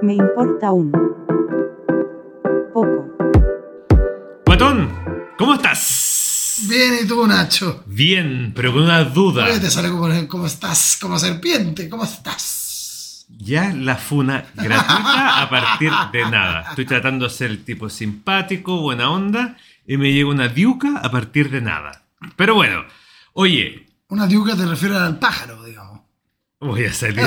me importa un poco. Guatón, ¿cómo estás? Bien, ¿y tú, Nacho? Bien, pero con una duda. Oye, te sale como estás, como serpiente, ¿cómo estás? Ya la funa gratuita a partir de nada. Estoy tratando de ser el tipo simpático, buena onda, y me llega una diuca a partir de nada. Pero bueno, oye. Una diuca te refiere al pájaro, digamos. Voy a salir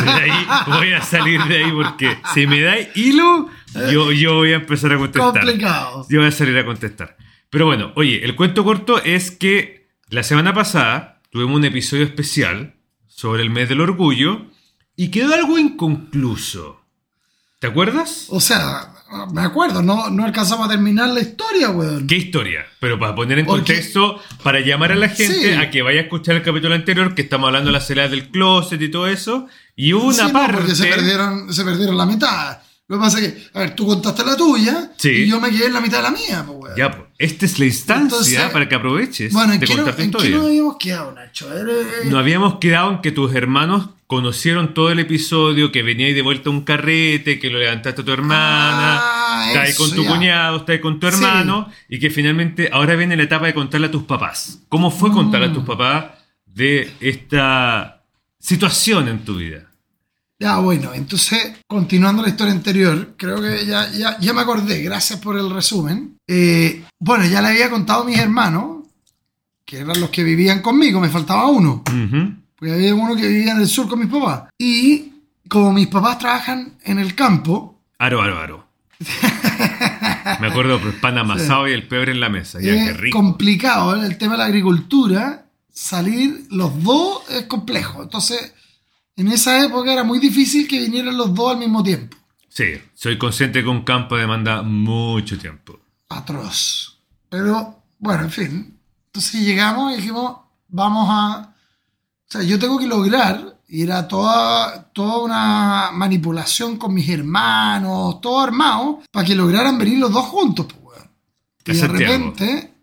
de ahí porque si me da hilo, yo voy a empezar a contestar. Complicado. Yo voy a salir a contestar. Pero bueno, oye, el cuento corto es que la semana pasada tuvimos un episodio especial sobre el mes del orgullo y quedó algo inconcluso. ¿Te acuerdas? O sea, me acuerdo, no alcanzamos a terminar la historia, weón. ¿Qué historia? Pero para poner en contexto, para llamar a la gente a que vaya a escuchar el capítulo anterior, que estamos hablando de las salidas del closet y todo eso, y una parte... porque se perdieron la mitad. Lo que pasa es que, a ver, tú contaste la tuya y yo me quedé en la mitad de la mía, pues, weón. Ya, pues, esta es la instancia. Entonces, para que aproveches de contar tu historia. ¿En qué nos habíamos quedado, Nacho? Nos habíamos quedado en que tus hermanos conocieron todo el episodio, que veníais de vuelta a un carrete, que lo levantaste a tu hermana, estás ahí con tu cuñado, estás ahí con tu hermano, y que finalmente ahora viene la etapa de contarle a tus papás. ¿Cómo fue contarle a tus papás de esta situación en tu vida? Ya, bueno, entonces, continuando la historia anterior, creo que ya me acordé, gracias por el resumen. Bueno, ya le había contado a mis hermanos, que eran los que vivían conmigo, me faltaba uno. Porque había uno que vivía en el sur con mis papás. Y como mis papás trabajan en el campo... Aro. Me acuerdo del pan amasado y el pebre en la mesa. Ya, qué rico. Complicado, ¿eh? El tema de la agricultura, salir los dos es complejo. Entonces, en esa época era muy difícil que vinieran los dos al mismo tiempo. Sí, soy consciente que un campo demanda mucho tiempo. Atroz. Pero, bueno, en fin. Entonces llegamos y dijimos, vamos a... O sea, yo tengo que lograr, y era toda una manipulación con mis hermanos, todo armado, para que lograran venir los dos juntos, pues, weón. Y de repente,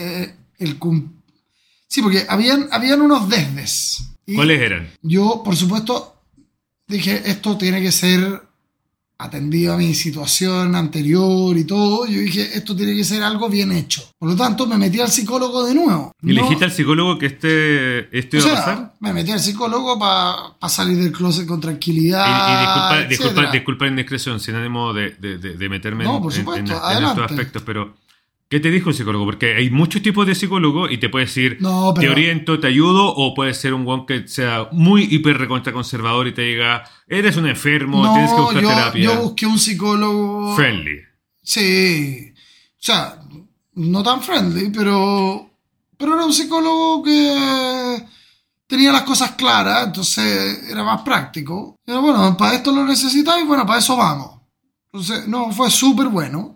sí, porque habían unos desdes. ¿Cuáles eran? Yo, por supuesto, dije, esto tiene que ser atendido a mi situación anterior y todo. Yo dije, esto tiene que ser algo bien hecho. Por lo tanto, me metí al psicólogo de nuevo. ¿Y elegiste al psicólogo que esto iba a pasar? Me metí al psicólogo para salir del closet con tranquilidad. Y disculpa la indiscreción, sin ánimo de meterme en estos aspectos, pero ¿qué te dijo el psicólogo? Porque hay muchos tipos de psicólogos y te puede decir, te oriento, te ayudo, o puede ser un guan que sea muy hiper recontra conservador y te diga, eres un enfermo, tienes que buscar terapia. Yo busqué un psicólogo... friendly. Sí. O sea, no tan friendly, pero era un psicólogo que tenía las cosas claras, entonces era más práctico. Pero bueno, para esto lo necesitáis, bueno, para eso vamos. Entonces, no, fue súper bueno.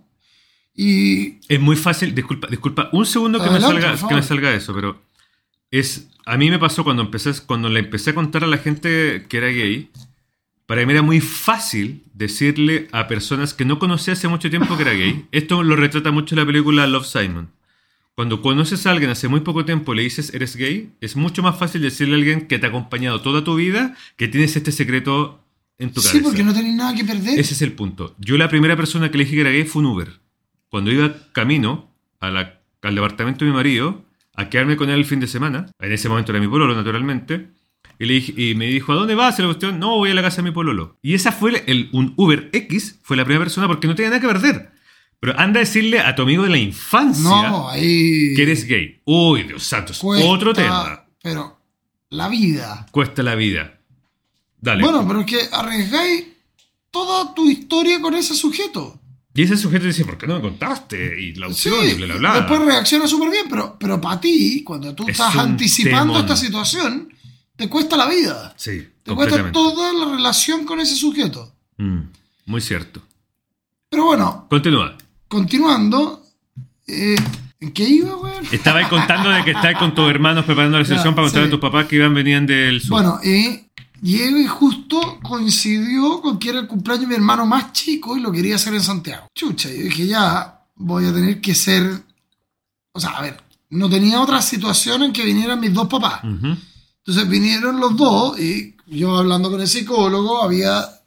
Y es muy fácil, disculpa un segundo que me salga eso, pero a mí me pasó cuando le empecé a contar a la gente que era gay. Para mí era muy fácil decirle a personas que no conocía hace mucho tiempo que era gay. Esto lo retrata mucho la película Love, Simon. Cuando conoces a alguien hace muy poco tiempo y le dices eres gay, es mucho más fácil decirle a alguien que te ha acompañado toda tu vida que tienes este secreto en tu cabeza. Sí, porque no tenés nada que perder. Ese es el punto. Yo la primera persona que le dije que era gay fue un Uber. Cuando iba camino al departamento de mi marido a quedarme con él el fin de semana, en ese momento era mi pololo, naturalmente, y me dijo, ¿a dónde vas? Y la cuestión, no, voy a la casa de mi pololo. Y esa fue un Uber X, fue la primera persona porque no tenía nada que perder. Pero anda a decirle a tu amigo de la infancia que eres gay. Uy, Dios santo, es otro tema. Pero la vida. Cuesta la vida. Dale. Bueno, pero es que arriesgáis toda tu historia con ese sujeto. Y ese sujeto dice, ¿por qué no me contaste? Y la opción y bla, bla, bla. Después reacciona súper bien, pero para ti, cuando tú estás anticipando esta situación, te cuesta la vida. Sí, te cuesta toda la relación con ese sujeto. Muy cierto. Pero bueno. Continuando. ¿En qué iba, güey? Estaba ahí contando de que estás con tus hermanos preparando la sesión para contarle a tus papás que venían del sur. Bueno, llego y justo coincidió con que era el cumpleaños de mi hermano más chico y lo quería hacer en Santiago. Chucha, yo dije, ya voy a tener que ser... O sea, a ver, no tenía otra situación en que vinieran mis dos papás. Entonces vinieron los dos y yo hablando con el psicólogo había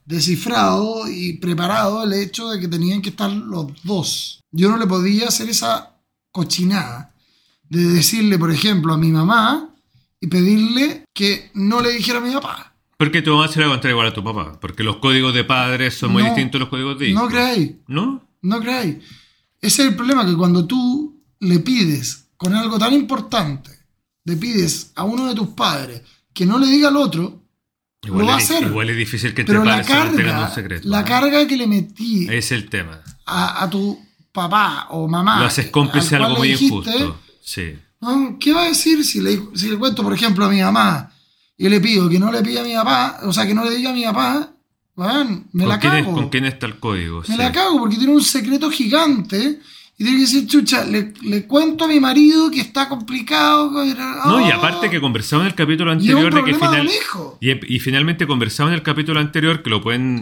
descifrado y preparado el hecho de que tenían que estar los dos. Yo no le podía hacer esa cochinada de decirle, por ejemplo, a mi mamá y pedirle que no le dijera a mi papá. Porque tu mamá se la va a contar igual a tu papá. Porque los códigos de padres son muy distintos a los códigos de hijos. No creáis. ¿No? No creáis. Ese es el problema, que cuando tú le pides con algo tan importante, le pides a uno de tus padres que no le diga al otro, igual lo va a hacer. Igual es difícil que entre padres se mantengan un secreto. La carga que le metí es el tema. A tu papá o mamá. Lo haces cómplice algo muy injusto. Sí. ¿Qué va a decir si le cuento, por ejemplo, a mi mamá y le pido que no le pida a mi papá, o sea, que no le diga a mi papá? Bueno, me la cago. ¿Con quién está el código? Me la cago porque tiene un secreto gigante y tiene que decir, chucha, le cuento a mi marido que está complicado. No, y aparte que conversaba en el capítulo anterior de que y finalmente conversaba en el capítulo anterior, que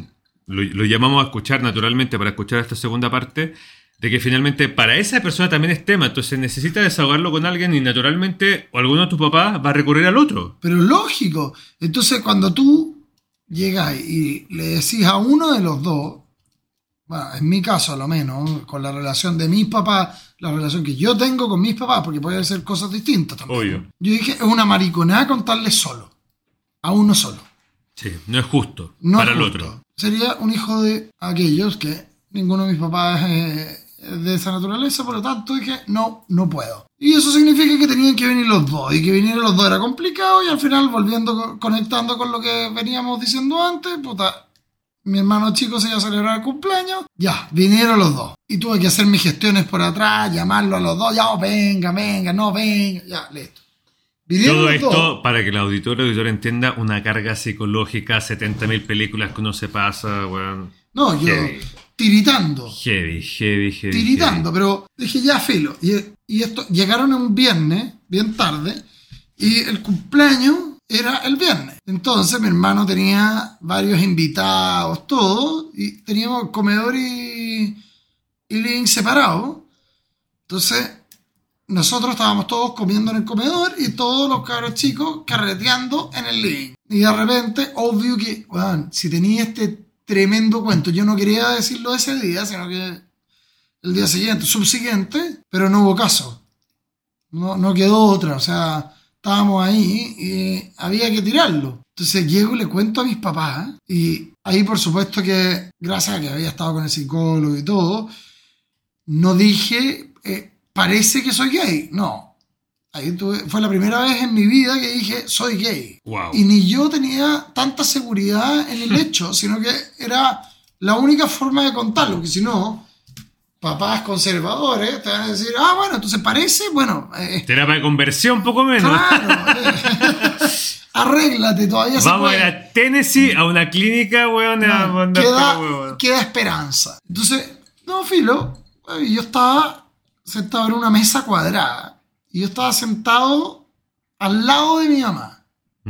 lo llamamos a escuchar naturalmente para escuchar esta segunda parte, de que finalmente para esa persona también es tema, entonces necesita desahogarlo con alguien y naturalmente o alguno de tus papás va a recurrir al otro. Pero lógico. Entonces cuando tú llegas y le decís a uno de los dos, bueno, en mi caso a lo menos, con la relación de mis papás, la relación que yo tengo con mis papás, porque puede ser cosas distintas también. Obvio. Yo dije, es una mariconada contarle solo, a uno solo. Sí, no es justo no para es el justo. otro. Sería un hijo de aquellos que ninguno de mis papás es de esa naturaleza, por lo tanto dije, no puedo. Y eso significa que tenían que venir los dos, y que vinieran los dos era complicado, y al final, conectando con lo que veníamos diciendo antes, puta, mi hermano chico se iba a celebrar el cumpleaños, ya, vinieron los dos. Y tuve que hacer mis gestiones por atrás, llamarlo a los dos, ya, venga, ya, listo. Todo esto, para que el auditor entienda, una carga psicológica, 70.000 películas que uno se pasa, weón. No, yo tiritando. Heavy. Tiritando, pero dije ya, filo. Y esto, llegaron un viernes, bien tarde, y el cumpleaños era el viernes. Entonces mi hermano tenía varios invitados, todo, y teníamos comedor y living separados. Entonces nosotros estábamos todos comiendo en el comedor y todos los cabros chicos carreteando en el living. Y de repente, obvio que, bueno, si tenía este tremendo cuento, yo no quería decirlo ese día, sino que el día siguiente, subsiguiente, pero no hubo caso. No quedó otra, o sea, estábamos ahí y había que tirarlo. Entonces llego y le cuento a mis papás, y ahí por supuesto que, gracias a que había estado con el psicólogo y todo, no dije, parece que soy gay, no. Ahí fue la primera vez en mi vida que dije, soy gay. Wow. Y ni yo tenía tanta seguridad en el hecho, sino que era la única forma de contarlo, que si no, papás conservadores te van a decir, bueno, entonces parece, bueno... terapia de conversión, poco menos. Claro. Arréglate, todavía se puede. Vamos a ir a Tennessee, a una clínica, weón. Queda esperanza. Entonces, no, filo, yo estaba sentado en una mesa cuadrada. Y yo estaba sentado al lado de mi mamá.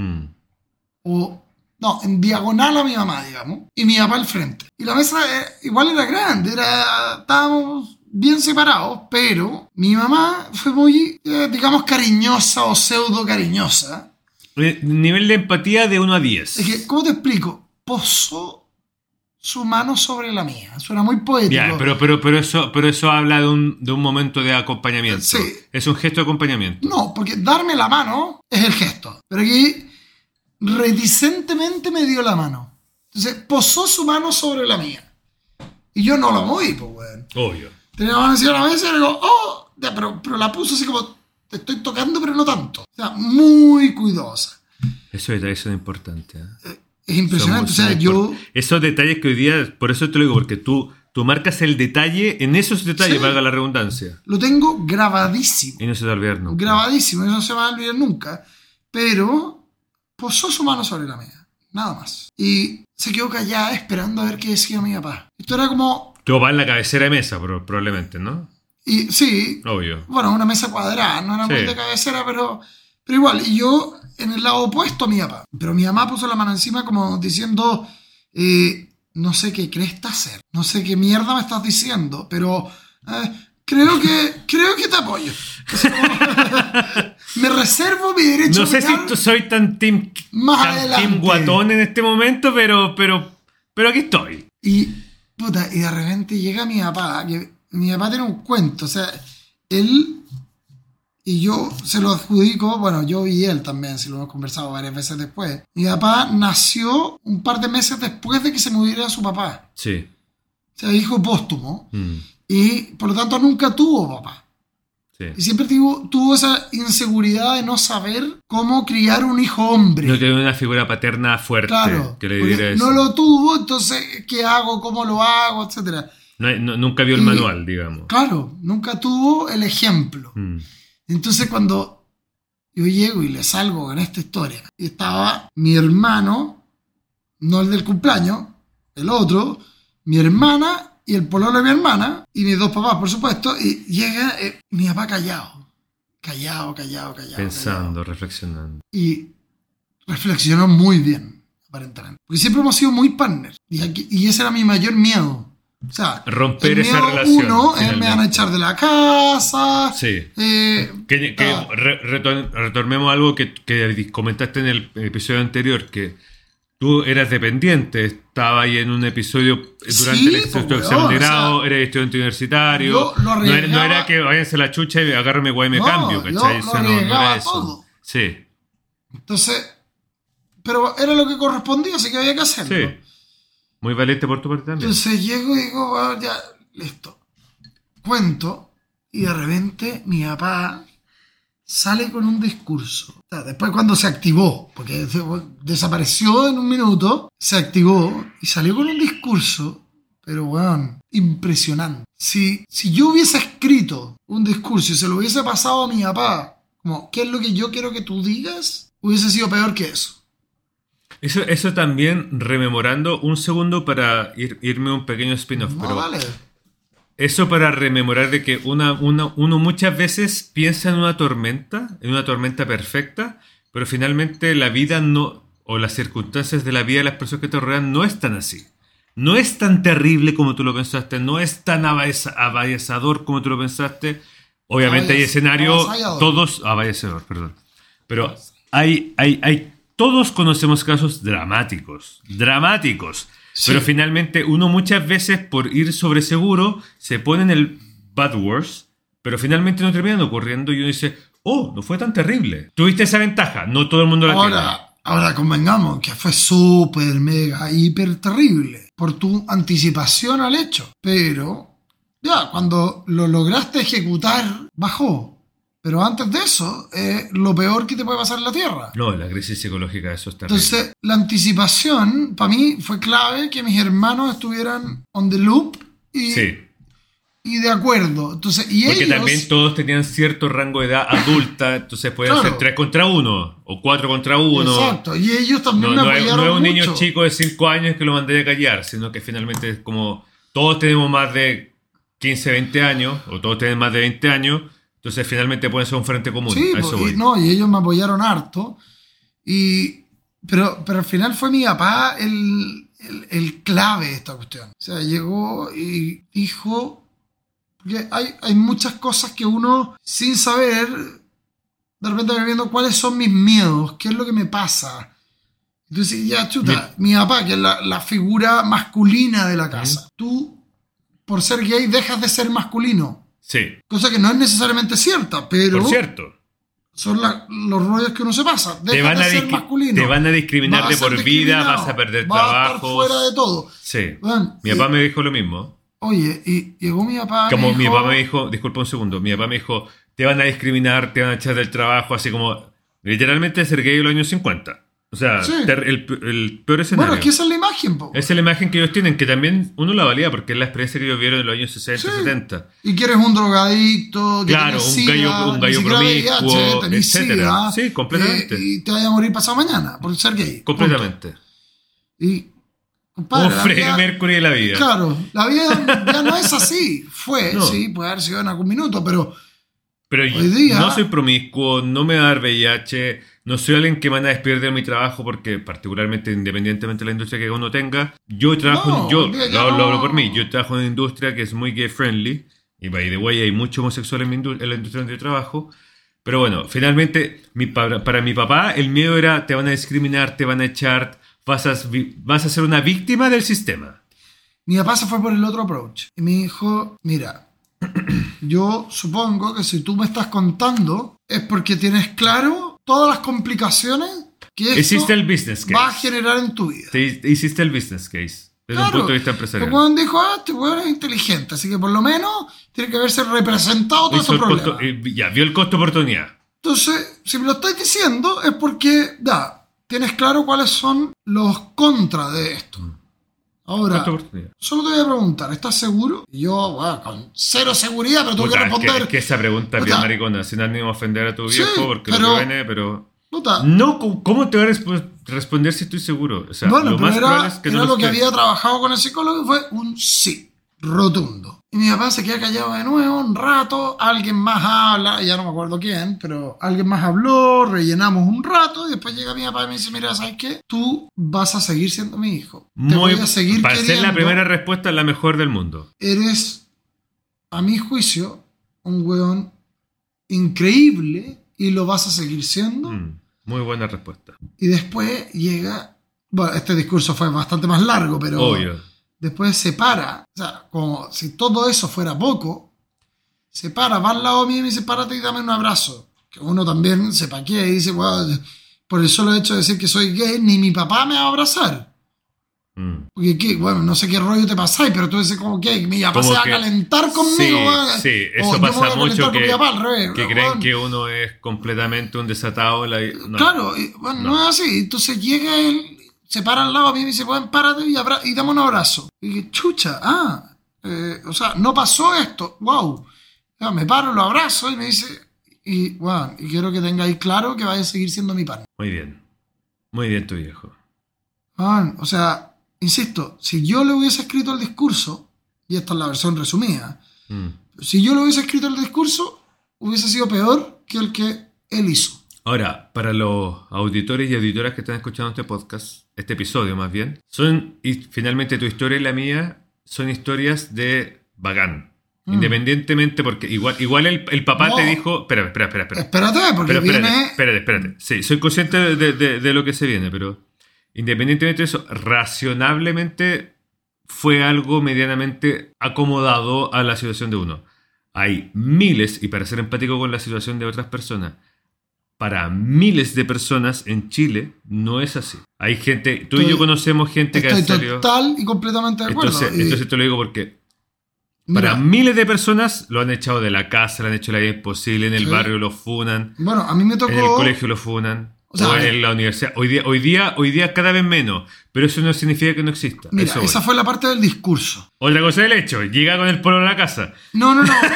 En diagonal a mi mamá, digamos. Y mi papá al frente. Y la mesa igual era grande. Estábamos bien separados. Pero mi mamá fue muy, digamos, cariñosa o pseudo cariñosa. Nivel de empatía de 1 a 10. Es que, ¿cómo te explico? Posó su mano sobre la mía. Suena muy poético. Ya, pero eso habla de un momento de acompañamiento. Sí. Es un gesto de acompañamiento. No, porque darme la mano es el gesto. Pero aquí reticentemente me dio la mano. Entonces posó su mano sobre la mía. Y yo no la moví, pues, weón. Obvio. Tenía la mano encima de la mesa y le digo, pero la puso así como, te estoy tocando, pero no tanto. O sea, muy cuidadosa. Esos detalles son importantes. Es impresionante. Esos detalles que hoy día, por eso te lo digo, porque tú marcas el detalle, en esos detalles, valga la redundancia. Lo tengo grabadísimo. Y no se te va a olvidar nunca. Grabadísimo, y no se me va a olvidar nunca. Pero posó su mano sobre la mía, nada más. Y se quedó callada esperando a ver qué decía mi papá. Esto era como... Tu papá en la cabecera de mesa, probablemente, ¿no? Y sí. Obvio. Bueno, una mesa cuadrada, no era muy de cabecera, pero igual. Y yo en el lado opuesto a mi papá. Pero mi mamá puso la mano encima como diciendo, no sé qué crees hacer, no sé qué mierda me estás diciendo, pero creo que te apoyo. Me reservo mi derecho. No sé si soy tan team guatón en este momento, pero pero aquí estoy. Y de repente llega mi papá, que mi papá tiene un cuento, o sea, él y yo se lo adjudico, bueno, yo y él también, si lo hemos conversado varias veces después. Mi papá nació un par de meses después de que se muriera su papá. Sí. O sea, hijo póstumo. Y por lo tanto nunca tuvo papá. Sí. Y siempre tuvo esa inseguridad de no saber cómo criar un hijo hombre. No tenía una figura paterna fuerte, claro, que le diera eso. No lo tuvo, entonces, ¿qué hago? ¿Cómo lo hago? Etcétera. Nunca vio el manual, digamos. Claro, nunca tuvo el ejemplo. Entonces cuando yo llego y le salgo con esta historia, y estaba mi hermano, no el del cumpleaños, el otro, mi hermana y el pololo de mi hermana, y mis dos papás, por supuesto, y llega mi papá callado. Pensando, reflexionando. Y reflexionó muy bien, aparentemente. Porque siempre hemos sido muy partners, y ese era mi mayor miedo. O sea, romper esa relación. Uno, me van a echar de la casa. Sí. Retomemos algo que comentaste en el episodio anterior, que tú eras dependiente, estabas ahí en un episodio durante el examen de grado, eres estudiante universitario. No era que váyanse la chucha y agárrame guay y me cambio, ¿cachai? Yo lo arriesgaba eso. todo. Sí. Entonces, pero era lo que correspondía, así que había que hacerlo. Sí. Muy valiente por tu parte también. Entonces llego y digo, bueno, ya, listo. Cuento, y de repente mi papá sale con un discurso. O sea, después cuando se activó, porque desapareció en un minuto, se activó y salió con un discurso, pero bueno, impresionante. Si yo hubiese escrito un discurso y se lo hubiese pasado a mi papá, como, ¿qué es lo que yo quiero que tú digas? Hubiese sido peor que eso. Eso también, rememorando un segundo para irme un pequeño spin-off. No, pero vale. Eso para rememorar de que uno muchas veces piensa en una tormenta perfecta, pero finalmente la vida no, o las circunstancias de la vida de las personas que te rodean no están así. No es tan terrible como tú lo pensaste, no es tan avasallador como tú lo pensaste. Obviamente hay escenarios, todos, avasallador, perdón. Pero todos conocemos casos dramáticos. Sí. Pero finalmente uno muchas veces por ir sobre seguro se pone en el bad worst, pero finalmente no terminan ocurriendo y uno dice, oh, no fue tan terrible. Tuviste esa ventaja, no todo el mundo la tiene. Ahora convengamos que fue súper, mega, hiper terrible por tu anticipación al hecho. Pero ya, cuando lo lograste ejecutar, bajó. Pero antes de eso, es lo peor que te puede pasar en la Tierra. No, la crisis psicológica, eso es terrible. Entonces, la anticipación, para mí, fue clave que mis hermanos estuvieran on the loop y de acuerdo. Entonces, porque ellos, también todos tenían cierto rango de edad adulta, entonces pueden ser 3 contra 1 o 4 contra 1. Exacto, y ellos también me apoyaron no es un mucho. Niño chico de 5 años que lo mandaría a callar, sino que finalmente es como todos tenemos más de 15, 20 años, o todos tienen más de 20 años. Entonces finalmente puede ser un frente común. Sí, a eso voy. Y ellos me apoyaron harto. Pero al final fue mi papá el clave de esta cuestión. O sea, llegó y dijo... Porque hay muchas cosas que uno, sin saber, de repente va viendo cuáles son mis miedos, qué es lo que me pasa. Entonces, ya, chuta, mi papá, que es la figura masculina de la casa. Tú, por ser gay, dejas de ser masculino. Sí. Cosa que no es necesariamente cierta, pero... Por cierto. Son los rollos que uno se pasa. Te van a discriminar de por vida, vas a perder trabajo. Vas a estar fuera de todo. Sí. Bueno, mi papá me dijo lo mismo. Oye, y llegó mi papá. Como mi papá me dijo, disculpa un segundo, mi papá me dijo, te van a discriminar, te van a echar del trabajo, así como literalmente ser gay en los años 50. O sea, sí. el peor escenario. Bueno, es que esa es la imagen, po. Esa es la imagen que ellos tienen, que también uno la valía porque es la experiencia que ellos vieron en los años 60, 70. Y que eres un drogadicto, que claro, un gallo promiscuo, etcétera. Sí, completamente. Y te vaya a morir pasado mañana por ser gay. Completamente. Y, compadre, como Freddie Mercury de la vida. Claro, la vida ya no es así. Sí, puede haber sido en algún minuto, pero hoy día, no soy promiscuo, no me va a dar VIH, no soy alguien que me van a despedir de mi trabajo porque particularmente independientemente de la industria que uno tenga, yo trabajo, lo hablo por mí, yo trabajo en una industria que es muy gay friendly y by the way hay mucho homosexual en la industria donde yo trabajo, pero bueno, finalmente para mi papá el miedo era te van a discriminar, te van a echar, vas a ser una víctima del sistema. Mi papá se fue por el otro approach. Y me dijo, mira, yo supongo que si tú me estás contando es porque tienes claro todas las complicaciones que esto el business case. Va a generar en tu vida. Hiciste el business case. Desde un punto de vista empresarial. El weón dijo, este weón es inteligente, así que por lo menos tiene que haberse representado todo este problema. Ya, vio el costo-oportunidad. Entonces, si me lo estáis diciendo es porque, tienes claro cuáles son los contras de esto. Ahora, solo te voy a preguntar, ¿estás seguro? Y yo, con cero seguridad, pero tuve que responder. Es que esa pregunta es bien maricona, sin ánimo de ofender a tu viejo, porque lo que viene, pero... No, ¿cómo te voy a responder si estoy seguro? O sea, bueno, lo más probable es que era lo que había trabajado con el psicólogo y fue un sí, rotundo. Y mi papá se queda callado de nuevo un rato, alguien más habla, ya no me acuerdo quién, pero alguien más habló, rellenamos un rato y después llega mi papá y me dice, mira, ¿sabes qué? Tú vas a seguir siendo mi hijo. Te voy a seguir para queriendo. Ser la primera respuesta, la mejor del mundo. Eres, a mi juicio, un weón increíble y lo vas a seguir siendo. Muy buena respuesta. Y después llega... Bueno, este discurso fue bastante más largo, pero... Obvio. Después se para. O sea, como si todo eso fuera poco, se para, va al lado mío y me dice, párate y dame un abrazo. Que uno también se paquea y dice, bueno, por el solo hecho de decir que soy gay, ni mi papá me va a abrazar. Porque, bueno, no sé qué rollo te pasáis, pero tú dices como que mi papá se va a calentar conmigo. Sí, eso pasa mucho que creen que uno es completamente un desatado. Claro, no es así. Entonces llega él, se para al lado a mí y me dice, bueno, párate y dame un abrazo. Y dije, chucha, o sea, no pasó esto, wow. Me paro, lo abrazo y me dice, y quiero que tengáis claro que vaya a seguir siendo mi pan. Muy bien tu viejo. O sea... Insisto, si yo le hubiese escrito el discurso, y esta es la versión resumida, si yo le hubiese escrito el discurso, hubiese sido peor que el que él hizo. Ahora, para los auditores y auditoras que están escuchando este podcast, este episodio más bien, y finalmente tu historia y la mía son historias de bacán. Independientemente, porque igual el papá te dijo... Espera. Espérate, porque Espérate. Sí, soy consciente de lo que se viene, pero... Independientemente de eso, racionablemente fue algo medianamente acomodado a la situación de uno. Hay miles, y para ser empático con la situación de otras personas, para miles de personas en Chile no es así. Hay gente, tú y yo conocemos gente que ha salido... Estoy total y completamente de acuerdo. Entonces te lo digo porque para miles de personas lo han echado de la casa, le han hecho la vida imposible, en el barrio lo funan, bueno, a mí me tocó... en el colegio lo funan. O en la universidad. Hoy día cada vez menos. Pero eso no significa que no exista. Mira, esa fue la parte del discurso. Otra cosa del hecho. Llega con el pololo a la casa. No.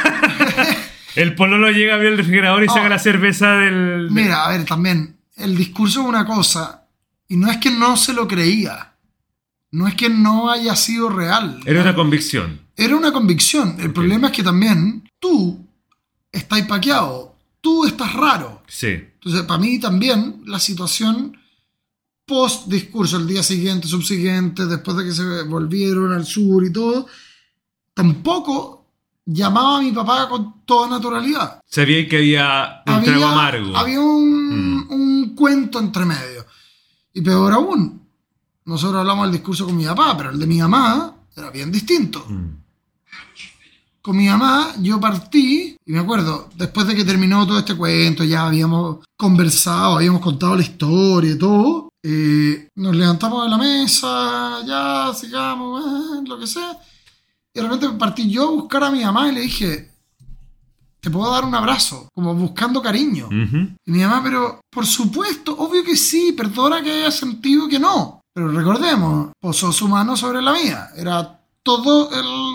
El pololo llega, abre el refrigerador y saca la cerveza del... Mira, a ver, también. El discurso es una cosa. Y no es que no se lo creía. No es que no haya sido real. Era una convicción. Era una convicción. El problema es que también tú estás paqueado. Tú estás raro. Sí. Entonces, para mí también la situación post-discurso, el día siguiente, subsiguiente, después de que se volvieron al sur y todo, tampoco llamaba a mi papá con toda naturalidad. Sabía que había un trago amargo. Había un cuento entre medio. Y peor aún, nosotros hablamos del discurso con mi papá, pero el de mi mamá era bien distinto. Con mi mamá yo partí, y me acuerdo, después de que terminó todo este cuento, ya habíamos conversado, habíamos contado la historia y todo, nos levantamos de la mesa, ya sigamos, lo que sea, y de repente partí yo a buscar a mi mamá y le dije, ¿te puedo dar un abrazo? Como buscando cariño. Y mi mamá, pero por supuesto, obvio que sí, perdona que haya sentido que no, pero recordemos, posó su mano sobre la mía, era todo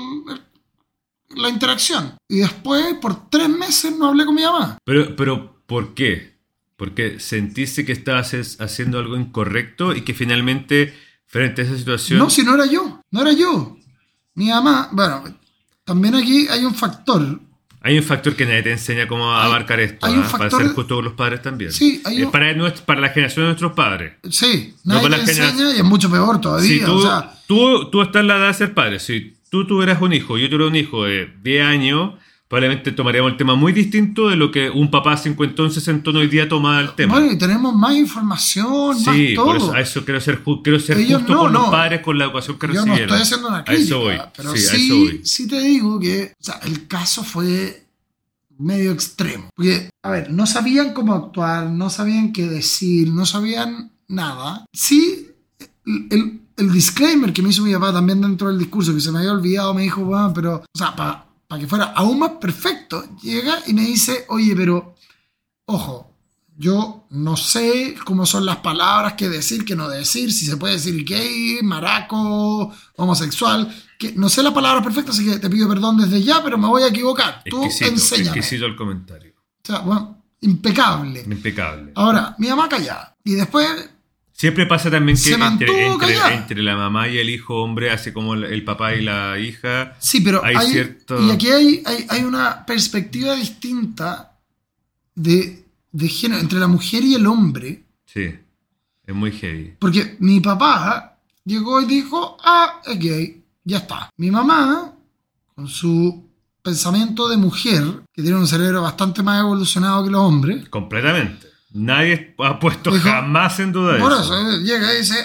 la interacción. Y después, por 3 meses, no hablé con mi mamá. Pero ¿por qué? Porque sentiste que estabas haciendo algo incorrecto y que finalmente, frente a esa situación... No, si no era yo. Mi mamá, bueno, también aquí hay un factor. Hay un factor que nadie te enseña cómo abarcar esto, para ser justo con los padres también. Sí, para la generación de nuestros padres. Sí, nadie te enseña y es mucho peor todavía. Si tú estás en la edad de ser padre, si tú tuvieras un hijo, yo tuviera un hijo de 10 años, probablemente tomaríamos el tema muy distinto de lo que un papá cincuentón, sesentón hoy día toma el tema. Bueno, y tenemos más información, más todo. Por eso, a eso quiero ser justo con los padres, con la educación que recibieron. Yo no estoy haciendo una crítica, a eso voy. Pero sí te digo que el caso fue medio extremo. Porque, a ver, no sabían cómo actuar, no sabían qué decir, no sabían nada. Sí, el disclaimer que me hizo mi papá también dentro del discurso, que se me había olvidado, me dijo, bueno, pero, o sea, para que fuera aún más perfecto, llega y me dice, oye, pero, ojo, yo no sé cómo son las palabras, qué decir, qué no decir, si se puede decir gay, maraco, homosexual, que no sé las palabras perfectas, así que te pido perdón desde ya, pero me voy a equivocar. Tú enséñame. Exquisito el comentario. O sea, bueno, impecable. Ahora, mi mamá callada. Y después... Siempre pasa también que entre la mamá y el hijo hombre, así como el papá y la hija, sí, pero hay cierto... Y aquí hay una perspectiva distinta de género entre la mujer y el hombre. Sí, es muy heavy. Porque mi papá llegó y dijo, es gay, ya está. Mi mamá, con su pensamiento de mujer, que tiene un cerebro bastante más evolucionado que los hombres. Completamente. Nadie ha puesto jamás en duda por eso. Llega y dice,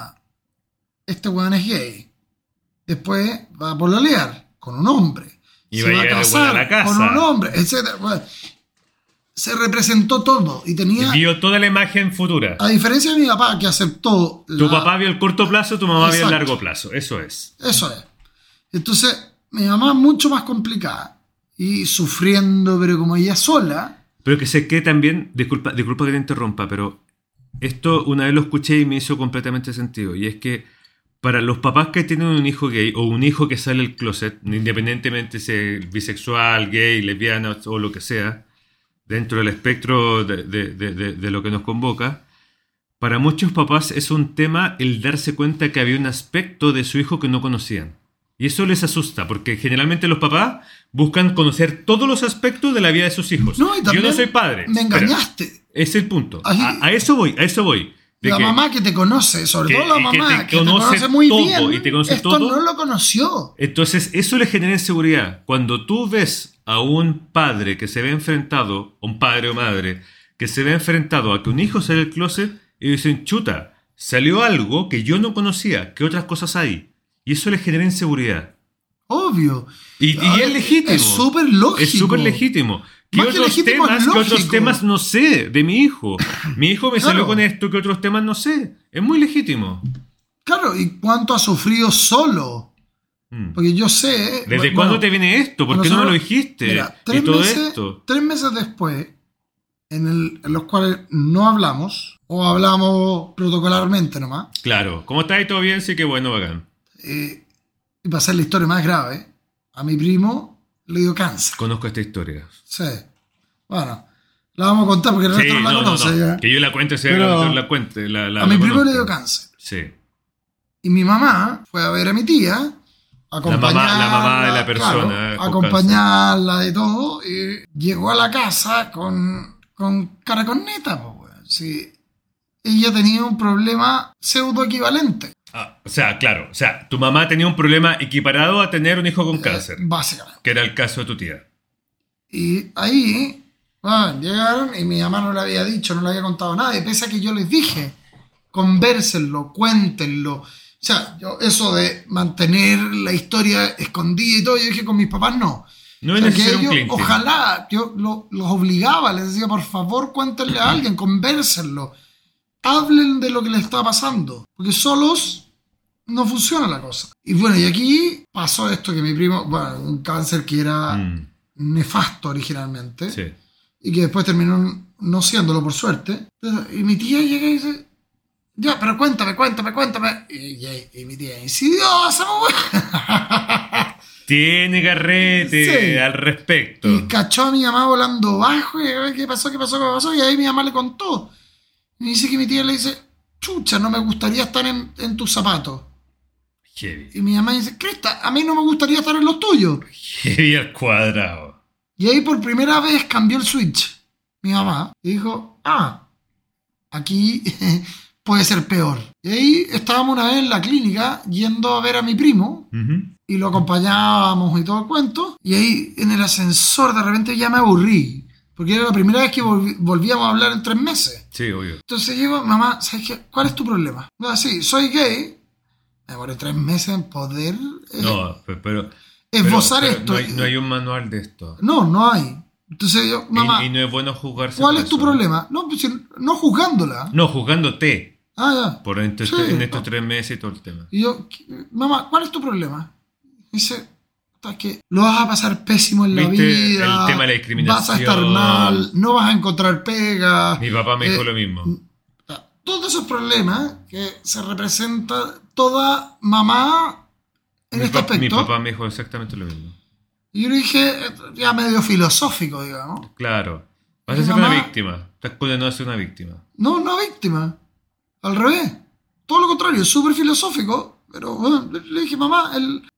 este weón es gay. Después va a pololear con un hombre. Y va a casar a la casa. Con un hombre, etc. Bueno, se representó todo y tenía... Vio toda la imagen futura. A diferencia de mi papá, que aceptó... Tu papá vio el corto plazo, tu mamá vio el largo plazo. Eso es. Entonces, mi mamá es mucho más complicada. Y sufriendo, pero como ella sola... Pero que sé que también, disculpa que te interrumpa, pero esto una vez lo escuché y me hizo completamente sentido. Y es que para los papás que tienen un hijo gay o un hijo que sale del closet, independientemente si es bisexual, gay, lesbiana o lo que sea, dentro del espectro de lo que nos convoca, para muchos papás es un tema el darse cuenta que había un aspecto de su hijo que no conocían. Y eso les asusta, porque generalmente los papás buscan conocer todos los aspectos de la vida de sus hijos. No, yo no soy padre. Me engañaste. Ese es el punto. A eso voy. La mamá que te conoce, sobre todo la mamá que te conoce muy bien, y te conoce esto todo, no lo conoció. Entonces, eso le genera inseguridad. Cuando tú ves a un padre que se ve enfrentado, un padre o madre, que se ve enfrentado a que un hijo sale del closet, y dicen, chuta, salió algo que yo no conocía, ¿qué otras cosas hay? Y eso le genera inseguridad. Obvio. Y es legítimo. Es súper lógico. Es súper legítimo. ¿Qué otros temas no sé de mi hijo? Mi hijo me salió con esto, ¿qué otros temas no sé? Es muy legítimo. Claro, ¿y cuánto ha sufrido solo? Porque yo sé... ¿Desde cuándo te viene esto? ¿Por qué no me lo dijiste? Mira, esto. 3 meses después, en los cuales no hablamos, o hablamos protocolarmente nomás. Claro, ¿cómo está ahí? ¿Todo bien? Sí, que bueno, bacán. Y para hacer la historia más grave, a mi primo le dio cáncer. Conozco esta historia. Sí. Bueno, la vamos a contar porque el resto no la conoce. No. Que yo la cuente, la cuente. A mi primo le dio cáncer. Sí. Y mi mamá fue a ver a mi tía, acompañarla, la mamá de la persona. Claro, acompañarla de todo. Y llegó a la casa con cara corneta, pues, sí. Ella tenía un problema pseudo equivalente. Claro. O sea, tu mamá tenía un problema equiparado a tener un hijo con cáncer. Básicamente. Que era el caso de tu tía. Y ahí, llegaron y mi mamá no le había dicho, no le había contado nada. Y pese a que yo les dije, convérsenlo, cuéntenlo. O sea, eso de mantener la historia escondida y todo, yo dije con mis papás no. No es necesario un cliente. Ojalá, yo los obligaba, les decía, por favor, cuéntenle a alguien, convérsenlo. Hablen de lo que les está pasando, porque solos no funciona la cosa. Y bueno, y aquí pasó esto que mi primo, un cáncer que era nefasto originalmente, sí. Y que después terminó no siéndolo por suerte. Y mi tía llega y dice, ya, pero cuéntame. Y mi tía, insidiosa, tiene carrete al respecto. Y cachó a mi mamá volando bajo, y ¿qué pasó? Y ahí mi mamá le contó. Y dice que mi tía le dice, chucha, no me gustaría estar en tus zapatos. Heavy. Y mi mamá dice, Cresta, a mí no me gustaría estar en los tuyos. Heavy al cuadrado. Y ahí por primera vez cambió el switch. Mi mamá. Y dijo, aquí puede ser peor. Y ahí estábamos una vez en la clínica yendo a ver a mi primo y lo acompañábamos y todo el cuento. Y ahí en el ascensor de repente ya me aburrí. Porque era la primera vez que volvíamos a hablar en 3 meses. Sí, obvio. Entonces llego, mamá, ¿sabes qué? ¿Cuál es tu problema? No, sí, soy gay. Me demoré 3 meses en poder esbozar esto. No hay un manual de esto. No hay. Entonces yo, mamá... Y no es bueno juzgarse. ¿Cuál es tu problema? No, pues, no juzgándola. No, juzgándote. Ya. En estos 3 meses y todo el tema. Y yo, mamá, ¿cuál es tu problema? Dice... que lo vas a pasar pésimo en la vida, el tema de la discriminación, vas a estar mal, no vas a encontrar pega. Mi papá me dijo lo mismo. Todos esos problemas que se representa toda mamá en este aspecto. Mi papá me dijo exactamente lo mismo. Y yo le dije, ya medio filosófico, digamos. Claro, vas a ser una víctima, estás condenado a ser una víctima. No, una víctima, al revés, todo lo contrario, súper filosófico. Pero bueno, le dije, mamá,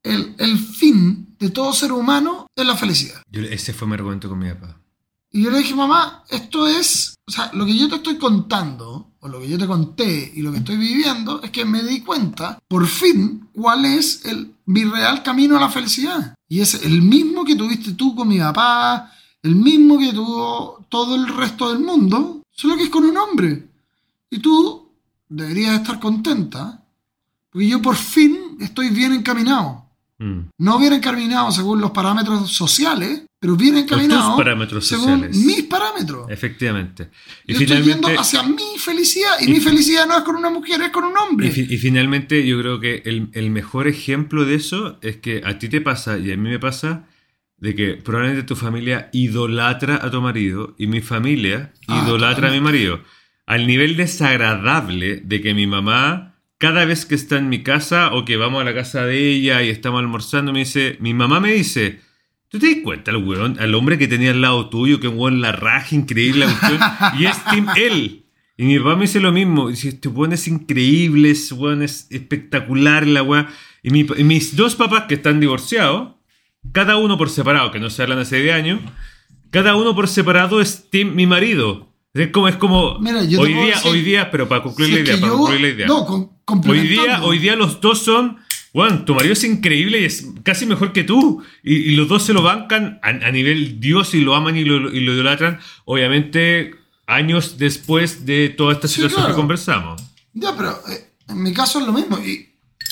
el fin de todo ser humano es la felicidad. Ese fue mi argumento con mi papá. Y yo le dije, mamá, esto es... O sea, lo que yo te estoy contando, o lo que yo te conté y lo que estoy viviendo, es que me di cuenta, por fin, cuál es mi real camino a la felicidad. Y es el mismo que tuviste tú con mi papá, el mismo que tuvo todo el resto del mundo, solo que es con un hombre. Y tú deberías estar contenta. Porque yo por fin estoy bien encaminado. No bien encaminado según los parámetros sociales, pero bien encaminado tus parámetros según sociales. mis parámetros. Efectivamente. Y yo estoy yendo hacia mi felicidad. Y mi felicidad no es con una mujer, es con un hombre. Y finalmente yo creo que el mejor ejemplo de eso es que a ti te pasa y a mí me pasa de que probablemente tu familia idolatra a tu marido y mi familia idolatra a mi marido. Al nivel desagradable de que mi mamá... Cada vez que está en mi casa o que vamos a la casa de ella y estamos almorzando, mi mamá me dice, ¿tú te das cuenta al hombre que tenía al lado tuyo, que un weón la raja increíble, y es Team él? Y mi papá me dice lo mismo, dice, este weón es increíble, este weón es espectacular, la weá. Y mis 2 papás que están divorciados, cada uno por separado, que no se hablan hace 10 años, cada uno por separado es Team mi marido. Es como mira, hoy día, pero para concluir la idea, No, hoy día los dos son, bueno, tu marido es increíble y es casi mejor que tú, y los dos se lo bancan a nivel Dios y lo aman y lo idolatran, obviamente años después de toda esta situación que conversamos. Ya, pero en mi caso es lo mismo. Y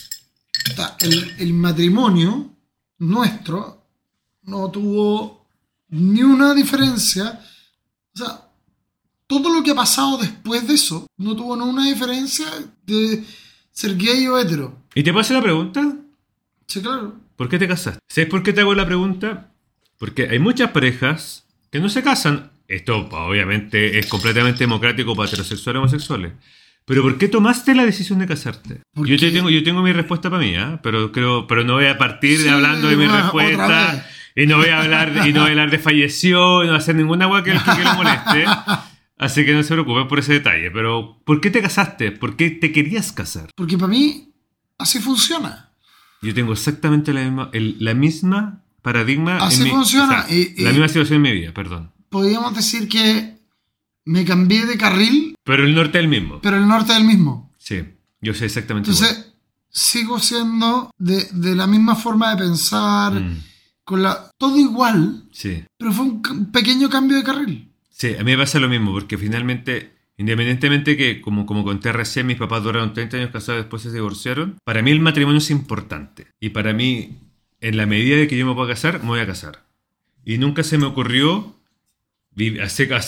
el matrimonio nuestro no tuvo ni una diferencia. O sea, todo lo que ha pasado después de eso no tuvo ninguna diferencia de ser gay o hetero. ¿Y te pasa la pregunta? Sí, claro. ¿Por qué te casaste? ¿Sabes por qué te hago la pregunta? Porque hay muchas parejas que no se casan. Esto obviamente es completamente democrático para heterosexuales y homosexuales. Pero ¿por qué tomaste la decisión de casarte? Yo tengo mi respuesta para mí, pero no voy a partir hablando de mi respuesta. Y no voy a hablar de falleció, y no voy a hacer ninguna agua que lo moleste. Así que no se preocupen por ese detalle. Pero, ¿por qué te casaste? ¿Por qué te querías casar? Porque para mí, así funciona. Yo tengo exactamente la misma paradigma. Así funciona. La misma situación en mi vida, perdón. Podríamos decir que me cambié de carril. Pero el norte es el mismo. Pero el norte es el mismo. Sí, yo sé exactamente igual. Entonces, sigo siendo de la misma forma de pensar, todo igual. Sí. Pero fue un pequeño cambio de carril. Sí, a mí me pasa lo mismo, porque finalmente, independientemente que, como conté recién, mis papás duraron 30 años casados, después se divorciaron, para mí el matrimonio es importante. Y para mí, en la medida de que yo me pueda casar, me voy a casar. Y nunca se me ocurrió vivir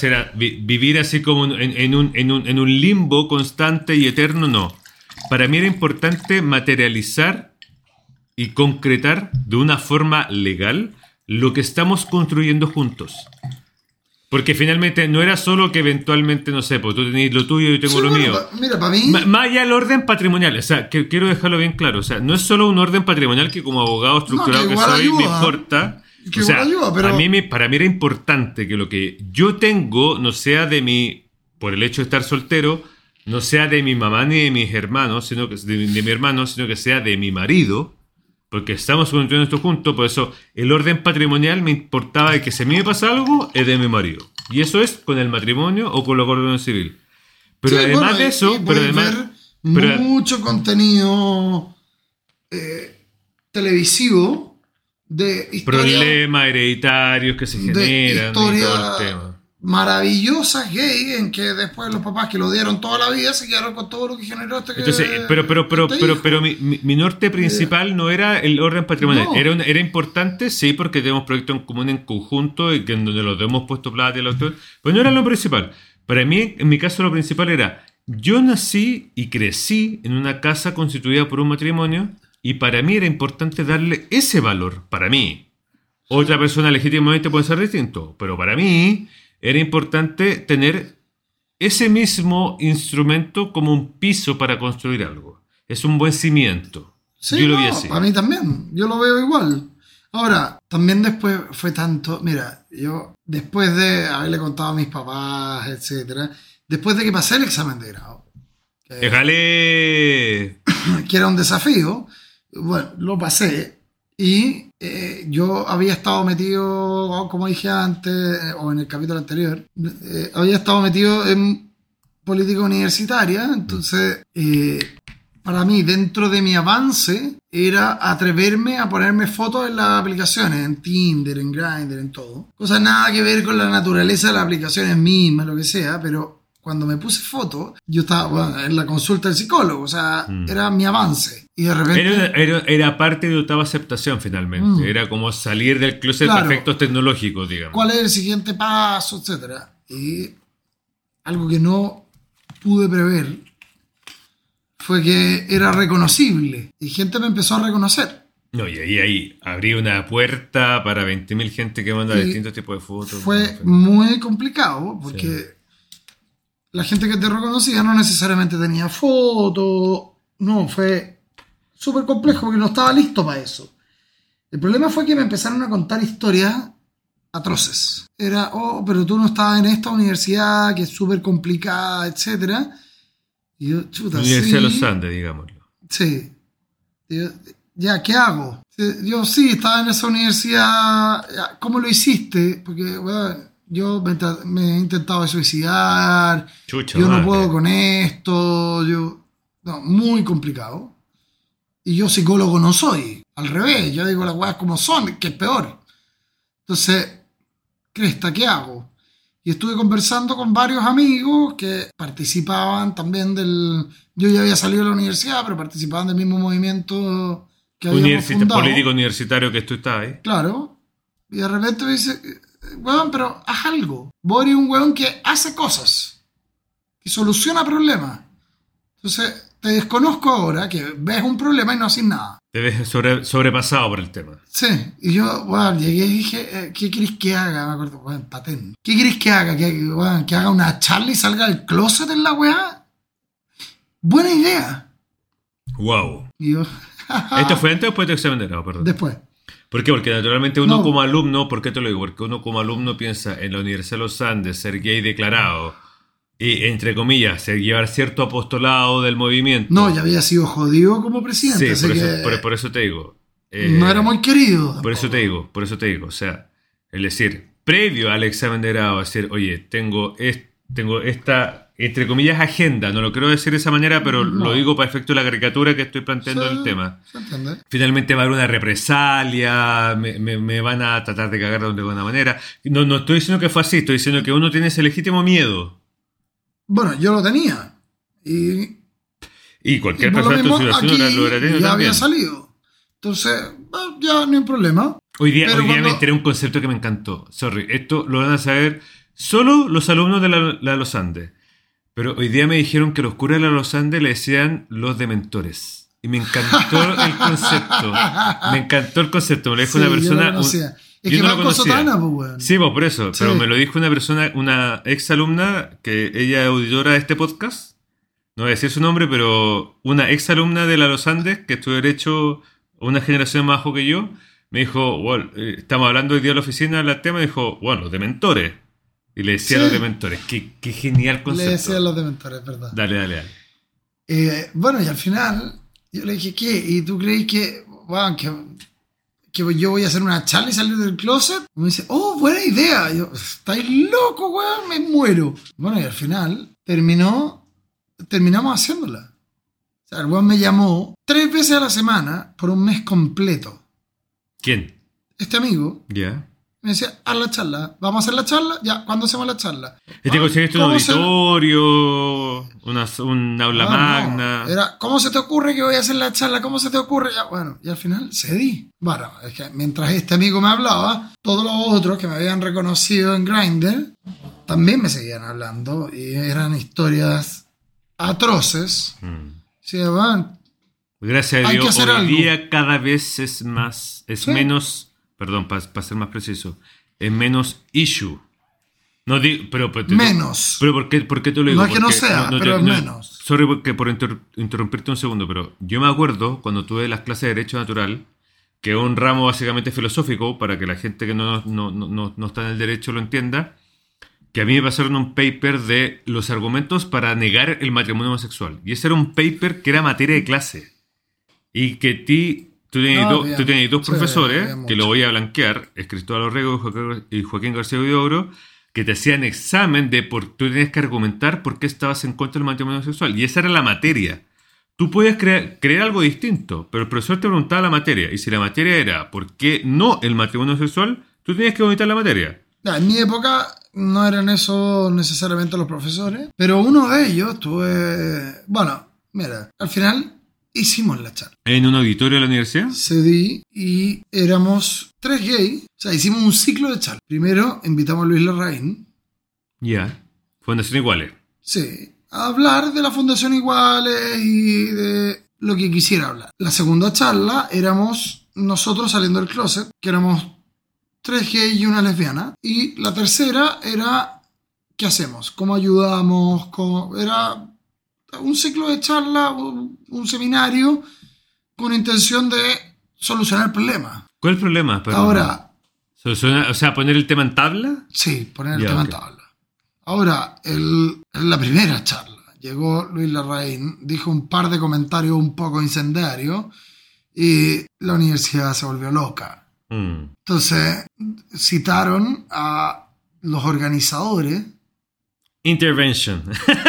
así como en un limbo constante y eterno, no. Para mí era importante materializar y concretar de una forma legal lo que estamos construyendo juntos. Porque finalmente no era solo que eventualmente, no sé, pues tú tenés lo tuyo y yo tengo lo mío. Mira, para mí... Más allá del orden patrimonial, o sea, que quiero dejarlo bien claro, o sea, no es solo un orden patrimonial que como abogado estructurado que soy me importa. O sea, para mí era importante que lo que yo tengo no sea de por el hecho de estar soltero, no sea de mi mamá ni de mis hermanos, sino que de mi hermano, sino que sea de mi marido. Porque estamos construyendo esto juntos, por eso el orden patrimonial me importaba de que si a mí me pasa algo, es de mi marido. Y eso es con el matrimonio o con la orden civil. Pero sí, además de eso, pero además... mucho contenido televisivo de problemas hereditarios que se generan y todo el tema. Maravillosas gay en que después los papás que lo dieron toda la vida se quedaron con todo lo que generó Entonces, pero mi norte principal no era el orden patrimonial. No. Era importante, sí, porque tenemos proyectos en común en conjunto y que en donde los hemos puesto plata y el autor, pero no era lo principal. Para mí, en mi caso, lo principal era: yo nací y crecí en una casa constituida por un matrimonio y para mí era importante darle ese valor. Para mí. Otra persona legítimamente puede ser distinto, pero para mí era importante tener ese mismo instrumento como un piso para construir algo. Es un buen cimiento. Sí, yo lo vi así. Para mí también. Yo lo veo igual. Ahora, también después fue tanto... Mira, yo después de haberle contado a mis papás, etcétera, después de que pasé el examen de grado... ¡Déjale! Que era un desafío. Bueno, lo pasé y yo había estado metido, como dije antes, o en el capítulo anterior, había estado metido en política universitaria, entonces para mí, dentro de mi avance, era atreverme a ponerme fotos en las aplicaciones, en Tinder, en Grindr, en todo. Cosa nada que ver con la naturaleza de las aplicaciones mismas, lo que sea, pero cuando me puse fotos, yo estaba en la consulta del psicólogo, o sea, era mi avance. Y de repente... Era parte de tu aceptación, finalmente. Era como salir del closet de efectos tecnológicos, digamos. ¿Cuál es el siguiente paso, etcétera? Y algo que no pude prever fue que era reconocible. Y gente me empezó a reconocer. No, y ahí abrí una puerta para 20.000 gente que manda distintos tipos de fotos. Fue muy complicado, porque... Sí. La gente que te reconocía no necesariamente tenía fotos. No, fue súper complejo porque no estaba listo para eso. El problema fue que me empezaron a contar historias atroces. Era, pero tú no estabas en esta universidad que es súper complicada, etc. Y yo, chuta, Universidad de los Andes, digámoslo. Sí. Y yo, ya, ¿qué hago? Yo sí, estaba en esa universidad. ¿Cómo lo hiciste? Porque, bueno... Yo me he intentado suicidar. Chucha, yo no puedo con esto. Muy complicado. Y yo psicólogo no soy. Al revés, yo digo las cosas como son, que es peor. Entonces, cresta, ¿qué hago? Y estuve conversando con varios amigos que participaban también del... Yo ya había salido de la universidad, pero participaban del mismo movimiento que habíamos fundado. Político universitario que tú estás ahí. Claro. Y de repente me dice... Weón, pero haz algo. Vos eres un weón que hace cosas, que soluciona problemas. Entonces, te desconozco ahora que ves un problema y no haces nada. Te ves sobrepasado por el tema. Sí, y yo, weón, llegué y dije, ¿qué querés que haga? Me acuerdo, weón, patén. ¿Qué querés que haga? ¿Que haga una charla y salga del closet en la weá? Buena idea. Wow. Y yo, ¿Esto fue antes o después de examen de grado? Perdón. Después. ¿Por qué? Porque naturalmente uno como alumno, ¿por qué te lo digo? Porque uno como alumno piensa en la Universidad de los Andes, ser gay declarado y, entre comillas, llevar cierto apostolado del movimiento. No, ya había sido jodido como presidente. Sí, por eso te digo. No era muy querido. Por eso te digo. O sea, es decir, previo al examen de grado, decir, oye, tengo esta... entre comillas, agenda, no lo quiero decir de esa manera, pero lo digo para efecto de la caricatura que estoy planteando en el tema. ¿Se entiende? Finalmente va a haber una represalia, me van a tratar de cagar de alguna manera. No estoy diciendo que fue así, estoy diciendo que uno tiene ese legítimo miedo. Bueno, yo lo tenía. Y cualquier persona en tu situación lo hubiera tenido ya también. Había salido. Entonces, ya no hay problema. Hoy día me enteré un concepto que me encantó. Sorry, esto lo van a saber solo los alumnos de la Los Andes. Pero hoy día me dijeron que los curas de la Los Andes le decían los dementores. Y me encantó el concepto. Me lo dijo una persona... Es que Banco Sotana, pues, weón. Sí, pues por eso. Sí. Pero me lo dijo una persona, una ex alumna, que ella es auditora de este podcast. No voy a decir su nombre, pero una ex alumna de la Los Andes, que estudió Derecho una generación más bajo que yo, me dijo, bueno, estamos hablando hoy día en la oficina del tema, y dijo, bueno, los dementores. Y le decía a los dementores. Qué genial concepto. Le decía a los dementores, verdad. Dale. Bueno, y al final, yo le dije, ¿qué? ¿Y tú crees que yo voy a hacer una charla y salir del closet? Y me dice, buena idea. Y yo, estáis loco, weón, me muero. Bueno, y al final terminó terminamos haciéndola. O sea, el weón me llamó 3 veces a la semana por un mes completo. ¿Quién? Este amigo. Ya. Me decía, haz la charla. ¿Vamos a hacer la charla? Ya, ¿cuándo hacemos la charla? ¿Y te conseguiste un auditorio? Un aula magna? No. Era, ¿cómo se te ocurre que voy a hacer la charla? ¿Cómo se te ocurre? Ya, bueno, y al final cedí. Bueno, es que mientras este amigo me hablaba, todos los otros que me habían reconocido en Grindr también me seguían hablando. Y eran historias atroces. Sí, bueno, gracias a Dios, hoy día cada vez es menos... Perdón, para ser más preciso, es menos issue. No digo, menos. Pero ¿por qué te lo digo? No es que no sea, pero es menos. Sorry por interrumpirte un segundo, pero yo me acuerdo cuando tuve las clases de Derecho Natural, que es un ramo básicamente filosófico, para que la gente que no está en el derecho lo entienda, que a mí me pasaron un paper de los argumentos para negar el matrimonio homosexual. Y ese era un paper que era materia de clase. Y que tú tienes dos profesores, que lo voy a blanquear, es Cristóbal Orrego y Joaquín García Huidobro, que te hacían examen de tú tenías que argumentar por qué estabas en contra del matrimonio homosexual. Y esa era la materia. Tú podías creer algo distinto, pero el profesor te preguntaba la materia. Y si la materia era ¿por qué no el matrimonio homosexual? Tú tenías que vomitar la materia. En mi época no eran eso necesariamente los profesores, pero uno de ellos bueno, mira, al final... hicimos la charla. ¿En un auditorio de la universidad? Cedí y éramos 3 gays. O sea, hicimos un ciclo de charla. Primero invitamos a Luis Larraín. Ya. Fundación Iguales. Sí. A hablar de la Fundación Iguales y de lo que quisiera hablar. La segunda charla éramos nosotros saliendo del closet, que éramos 3 gays y una lesbiana. Y la tercera era ¿qué hacemos? ¿Cómo ayudamos? Era... un ciclo de charla, un seminario con intención de solucionar el problema. ¿Cuál es el problema? Ahora... O sea, ¿poner el tema en tabla? Sí, poner el tema en tabla. Ahora, en la primera charla llegó Luis Larraín, dijo un par de comentarios un poco incendiarios y la universidad se volvió loca. Entonces, citaron a los organizadores. Intervention.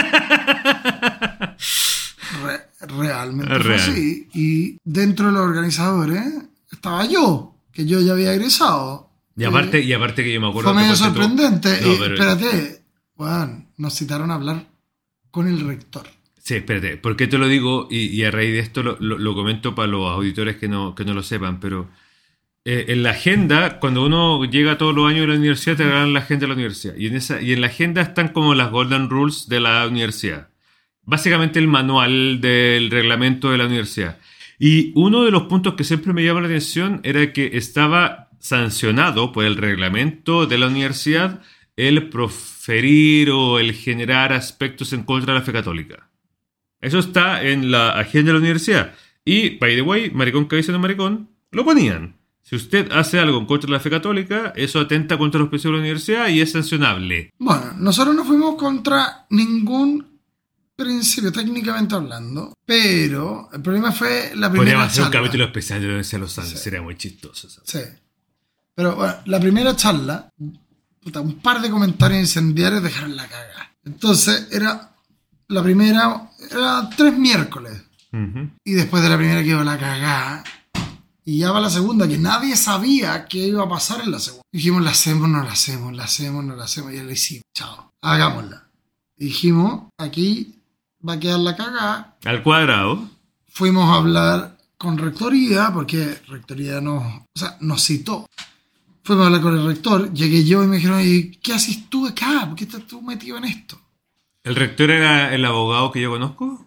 Realmente fue así. Y dentro de los organizadores estaba yo, que yo ya había egresado. Y aparte que yo me acuerdo... Fue medio sorprendente. Espérate, bueno, nos citaron a hablar con el rector. Sí, espérate, ¿por qué te lo digo? Y a raíz de esto lo comento para los auditores que no lo sepan, pero en la agenda, cuando uno llega todos los años a la universidad, te dan la agenda de la universidad. Y en la agenda están como las golden rules de la universidad. Básicamente el manual del reglamento de la universidad. Y uno de los puntos que siempre me llama la atención era que estaba sancionado por el reglamento de la universidad el proferir o el generar aspectos en contra de la fe católica. Eso está en la agenda de la universidad. Y, by the way, maricón que dice no maricón, lo ponían. Si usted hace algo en contra de la fe católica, eso atenta contra los principios de la universidad y es sancionable. Bueno, nosotros no fuimos contra ningún principio, técnicamente hablando, pero el problema fue la primera charla. Podríamos hacer un capítulo especial de la Universidad de los Andes, sí. Sería muy chistoso, ¿sabes? Sí. Pero bueno, la primera charla, un par de comentarios incendiarios dejaron la caga. Entonces, la primera, era 3 miércoles. Y después de la primera quedó la cagada. Y ya va la segunda, que nadie sabía qué iba a pasar en la segunda. Dijimos, la hacemos, no la hacemos, la hacemos, no la hacemos. Y ya la hicimos, chao, hagámosla. Y dijimos, aquí va a quedar la cagada. Al cuadrado. Fuimos a hablar con Rectoría, porque Rectoría nos citó. Fuimos a hablar con el rector, llegué yo y me dijeron, ¿y qué haces tú acá? ¿Por qué estás tú metido en esto? ¿El rector era el abogado que yo conozco?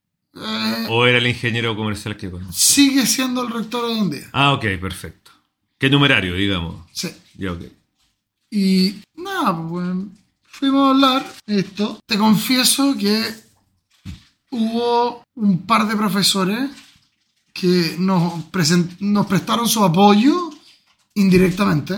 ¿O era el ingeniero comercial que conozco? Sigue siendo el rector hoy en día. Ah, ok, perfecto. ¿Qué numerario, digamos? Sí. Ya, ok. Y nada, pues bueno, fuimos a hablar esto. Te confieso que hubo un par de profesores que nos prestaron su apoyo indirectamente.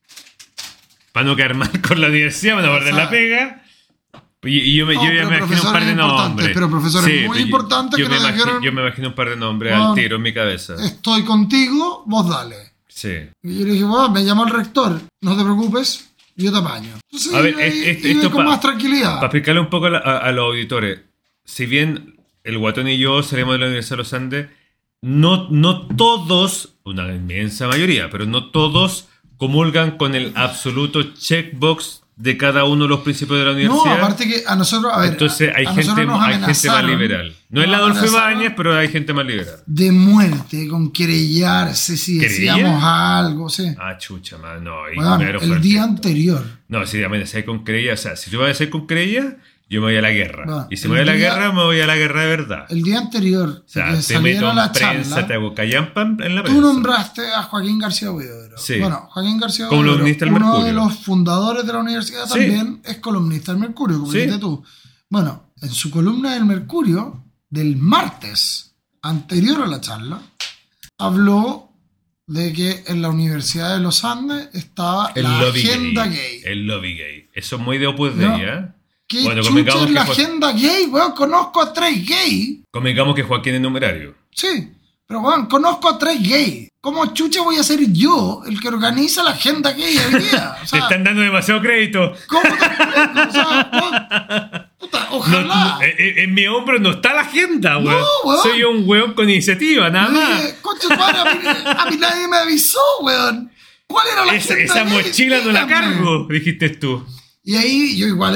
Para no quedar mal con la universidad, van a perder la pega. Y yo ya me imagino un par de nombres. Pero profesores muy importantes que nos dijeron... Yo me imagino un par de nombres al tiro en mi cabeza. Estoy contigo, vos dale. Sí. Y yo le dije, me llamó el rector, no te preocupes, yo te apaño. Entonces, a ver, esto con más tranquilidad. Para explicarle un poco a los auditores. si bien el Guatón y yo salimos de la Universidad de los Andes, no todos, una inmensa mayoría, pero no todos comulgan con el absoluto checkbox de cada uno de los principios de la universidad. No, aparte que a nosotros, a ver, entonces hay gente más liberal. No es la Adolfo Ibáñez, pero hay gente más liberal. De muerte, con querellarse si decíamos algo, sí. Ah, chucha, man, no. Bueno, el día anterior. No, si amenazas con querella, o sea, si tú vas a hacer con querella, yo me voy a la guerra. Bueno, y si me voy a la guerra, me voy a la guerra de verdad. El día anterior, o sea, te meto en prensa, te hago callampan en la prensa. Tú nombraste a Joaquín García Huidobro. Sí. Bueno, Joaquín García Huidobro, uno de los fundadores de la universidad, también es columnista del Mercurio, como dijiste tú. Bueno, en su columna del Mercurio, del martes anterior a la charla, habló de que en la Universidad de los Andes estaba la agenda gay. El lobby gay. Eso es muy de Opus Dei, ¿eh? ¿Qué chucha es la agenda gay? Weón, conozco a 3 gays. Convengamos que Joaquín es numerario. Sí, pero weón, conozco a 3 gays. ¿Cómo chucha voy a ser yo el que organiza la agenda gay hoy día? O sea, te están dando demasiado crédito. ¿Cómo te explico? O sea, puta, ojalá. En mi hombro no está la agenda, weón. No, weón. Soy un weón con iniciativa, nada más. Concha, a mí nadie me avisó, weón. ¿Cuál era la agenda esa gay? mochila no la cargo, dijiste tú. Y ahí yo igual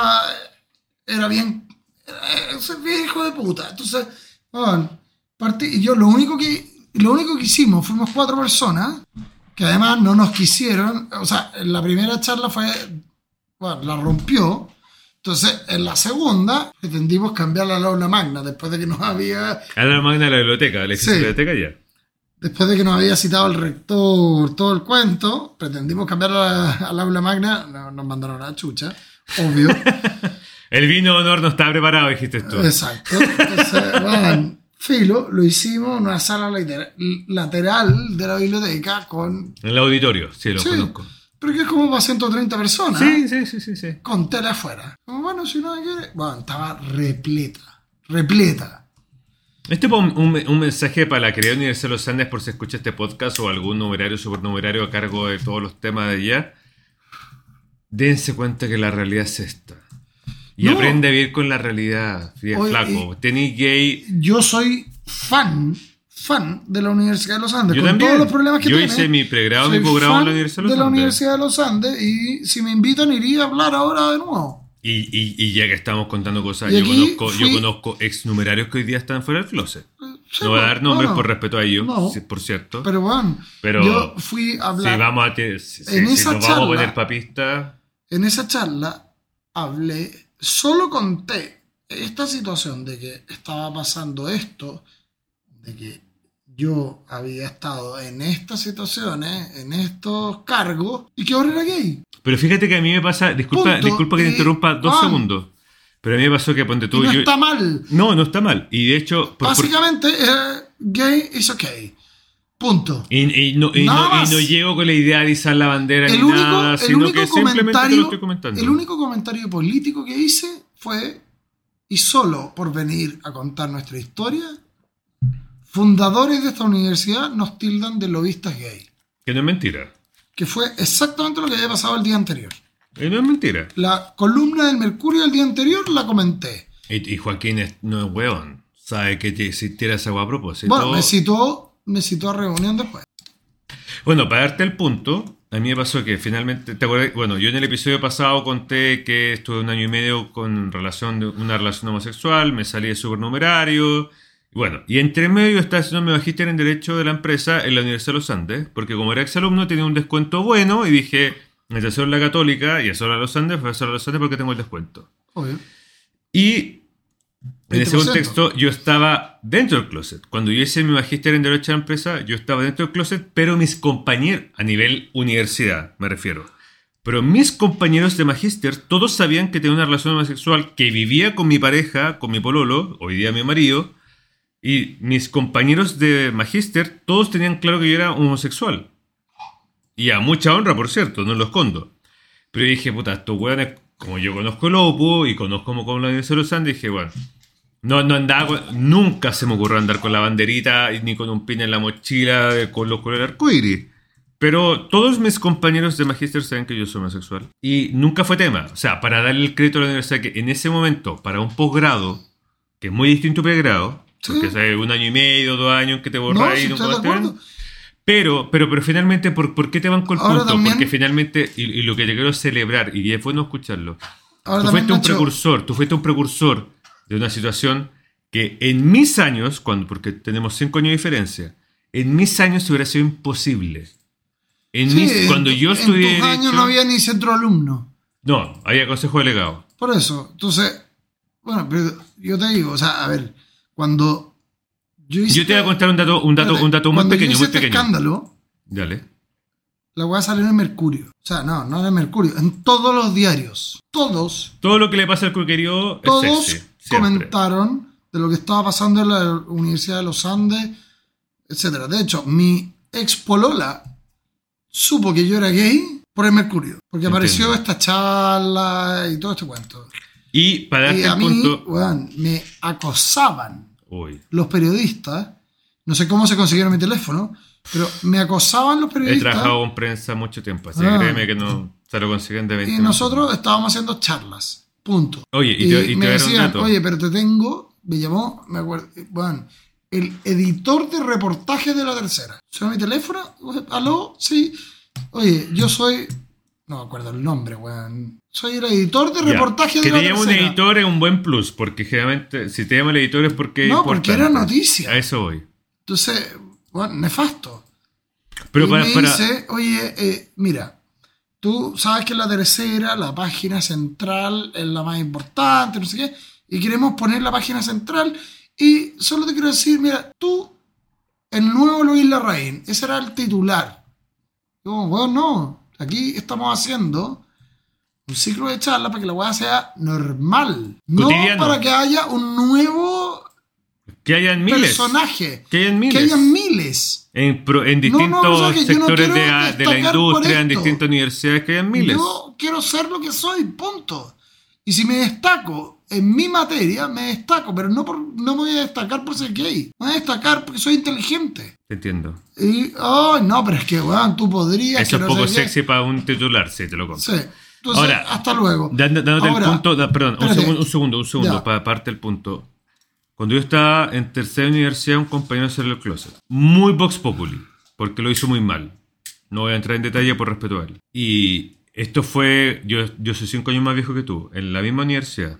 era bien... Ese hijo de puta. Entonces, bueno, yo lo único que hicimos, fuimos 4 personas, que además no nos quisieron. O sea, en la primera charla la rompió. Entonces, en la segunda, pretendimos cambiarla al aula magna, después de que nos había... Al aula magna de la biblioteca, biblioteca ya. Después de que nos había citado el rector todo el cuento, pretendimos cambiarla al aula magna, nos mandaron a la chucha, obvio. El vino de honor no estaba preparado, dijiste tú. Exacto. Entonces, bueno, filo, lo hicimos en una sala lateral de la biblioteca con... En el auditorio, sí, lo conozco. Pero que es como para 130 personas. Sí. Con tele afuera. Bueno, si no quiere... Bueno, estaba repleta. Este es un mensaje para la querida Universidad de los Andes por si escucha este podcast o algún numerario, supernumerario a cargo de todos los temas de allá. Dense cuenta que la realidad es esta. Y aprende a vivir con la realidad. Flaco, tenés gay. Yo soy fan de la Universidad de los Andes. Yo con también. Todos los problemas que yo tiene. Hice mi pregrado, mi posgrado en la Universidad de los Andes. De la Universidad de los Andes. Y si me invitan, iría a hablar ahora de nuevo. Y ya que estamos contando cosas, yo conozco exnumerarios que hoy día están fuera del closet. Sí, no voy a dar nombres por respeto a ellos, no, por cierto. Pero bueno, yo fui a hablar. Si vamos a vamos a poner papista. En esa charla hablé, solo conté esta situación de que estaba pasando esto, de que yo había estado en estas situaciones, en estos cargos, y que ahora era gay. Pero fíjate que a mí me pasa, disculpa que te interrumpa 2 segundos, pero a mí me pasó que ponte tú... No está mal. No está mal. Y de hecho... Básicamente, gay is okay. Punto. Y no llego con la idea de izar la bandera ni nada, sino que simplemente te lo estoy comentando. El único comentario político que hice fue, y solo por venir a contar nuestra historia, fundadores de esta universidad nos tildan de lobistas gay. Que no es mentira. Que fue exactamente lo que había pasado el día anterior. No es mentira. La columna del Mercurio del día anterior la comenté. Y Joaquín no es hueón. Sabe que existiera esa hueá a propósito. Bueno, me citó a reunión después. Bueno, para darte el punto, a mí me pasó que finalmente, ¿te acuerdas? Bueno, yo en el episodio pasado conté que estuve 1 año y medio con una relación homosexual, me salí de supernumerario. Bueno, y entre medio estaba haciendo mi magíster en Derecho de la empresa en la Universidad de los Andes, porque como era exalumno tenía un descuento bueno y dije, me hacer la Católica y a Sola los Andes, fue a Sola los Andes porque tengo el descuento. Obvio. Y en ese contexto yo estaba dentro del closet. Cuando yo hice mi magíster en Derecho de la empresa, yo estaba dentro del closet, pero mis compañeros, a nivel universidad me refiero, pero mis compañeros de magíster todos sabían que tenía una relación homosexual, que vivía con mi pareja, con mi pololo, hoy día mi marido. Y mis compañeros de magíster, todos tenían claro que yo era homosexual. Y a mucha honra, por cierto, no lo escondo. Pero dije, puta, estos hueones, como yo conozco el OPU y conozco como la Universidad de los Andes, dije, bueno, no andaba nunca se me ocurrió andar con la banderita ni con un pin en la mochila con los colores arcoíris. Pero todos mis compañeros de magíster saben que yo soy homosexual. Y nunca fue tema. O sea, para darle el crédito a la universidad que en ese momento, para un posgrado, que es muy distinto pregrado, Sí. porque es 1 año y medio, 2 años que te borras No, y sí, no estoy de acuerdo. Pero finalmente, ¿por qué te banco el Ahora punto? también- Porque finalmente, y lo que te quiero celebrar, y es bueno escucharlo, Ahora tú también, fuiste Nacho, un precursor de una situación que en mis años, porque tenemos 5 años de diferencia, en mis años hubiera sido imposible. Cuando yo en estudié tus años Derecho, no había ni centro alumno. no, había consejo delegado. Por eso, entonces, bueno, pero yo te digo, o sea, a ver, cuando yo hice... Yo te voy a contar un dato muy cuando pequeño, yo hice muy este pequeño. escándalo, Dale. la weá salió en Mercurio. O sea, no en el Mercurio, en todos los diarios. Todos Todo lo que le pasa al cuquerío es todos sexy. Siempre. comentaron de lo que estaba pasando en la Universidad de los Andes, etcétera. De hecho, mi ex polola supo que yo era gay por el Mercurio, porque apareció Entiendo. esta charla y todo este cuento. Y para Y darte a el mí, punto. weón, me acosaban Uy, los periodistas. No sé cómo se consiguieron mi teléfono, pero me acosaban los he periodistas. trabajado con prensa mucho tiempo, así Ah. que créeme que no se lo consiguen de 20 Y minutos. nosotros estábamos haciendo charlas. Punto. Oye, y te me voy a dar un decían, dato. oye, pero te tengo, me llamó, me acuerdo, bueno, el editor de reportaje de La Tercera. Suena mi teléfono, aló, sí. Oye, yo soy, no me acuerdo el nombre, weón. Soy el editor de Ya, reportaje de que La te llame un Tercera. editor es un buen plus, porque generalmente si te llama el editor es porque No, es porque importante. era noticia. A eso voy. Entonces, bueno, nefasto. Pero y para, me para- dice, oye, mira, tú sabes que La Tercera, la página central es la más importante, no sé qué, y queremos poner la página central, y solo te quiero decir, mira, tú, el nuevo Luis Larraín, ese era el titular. Yo, bueno, no, aquí estamos haciendo un ciclo de charla para que la weá sea normal, no Cotidiano. para que haya un nuevo que hayan miles. personaje, Que hayan miles. que hayan miles. En distintos o sea, que yo no sectores quiero de la destacar por industria, en esto. distintas universidades, que hayan miles. Yo quiero ser lo que soy, punto. Y si me destaco en mi materia, me destaco, pero no me voy a destacar por ser gay. Me voy a destacar porque soy inteligente. Te entiendo. Y, no, pero es que, weón, tú podrías... Eso que es no poco sé qué. sexy para un titular, sí, te lo compro. Sí. Entonces, Ahora, hasta luego. Dándote Ahora, el punto, perdón, espérate. un segundo, Ya. para parte el punto. Cuando yo estaba en tercera universidad, un compañero salió del closet. Muy Vox Populi, porque lo hizo muy mal. No voy a entrar en detalle por respeto a él. Y esto fue, yo soy 5 años más viejo que tú, en la misma universidad.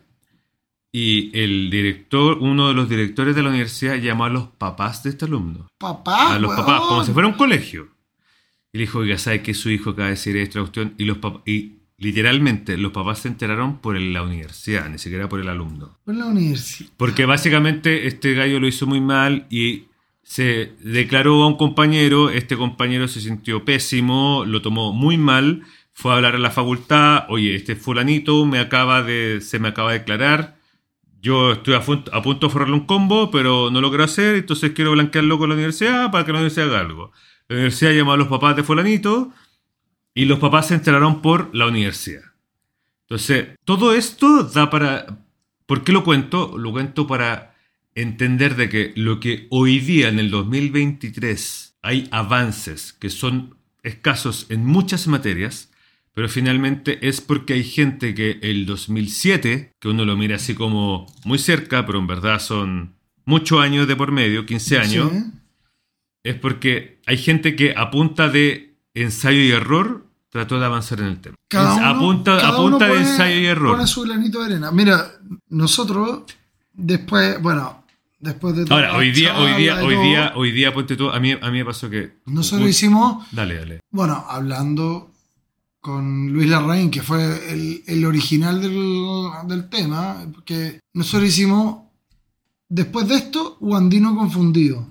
Y el director, uno de los directores de la universidad llamó a los papás de este alumno. Papá, A los weón. papás, como si fuera un colegio. Y le dijo, oiga, ¿sabe que su hijo acaba de decir esta cuestión? Y literalmente los papás se enteraron por la universidad, ni siquiera por el alumno. Por la universidad. Porque básicamente este gallo lo hizo muy mal y se declaró a un compañero, este compañero se sintió pésimo, lo tomó muy mal, fue a hablar a la facultad, oye, este fulanito se me acaba de declarar, yo estoy a punto de forrarle un combo, pero no lo quiero hacer, entonces quiero blanquearlo con la universidad para que la universidad haga algo. La universidad llamó a los papás de fulanito y los papás se enteraron por la universidad. Entonces, todo esto da para... ¿Por qué lo cuento? Lo cuento para entender de que lo que hoy día, en el 2023, hay avances que son escasos en muchas materias, pero finalmente es porque hay gente que el 2007, que uno lo mira así como muy cerca, pero en verdad son muchos años de por medio, 15 años, Sí. es porque hay gente que a punta de ensayo y error trató de avanzar en el tema. A punta de ensayo y error. Pone su granito de arena. Mira, nosotros después de toda Ahora, la hoy día, charla y todo, ponte tú, a mí me pasó que... nosotros hicimos, Dale. bueno, hablando con Luis Larraín, que fue el original del tema, porque nosotros hicimos, después de esto, Guandino Confundido.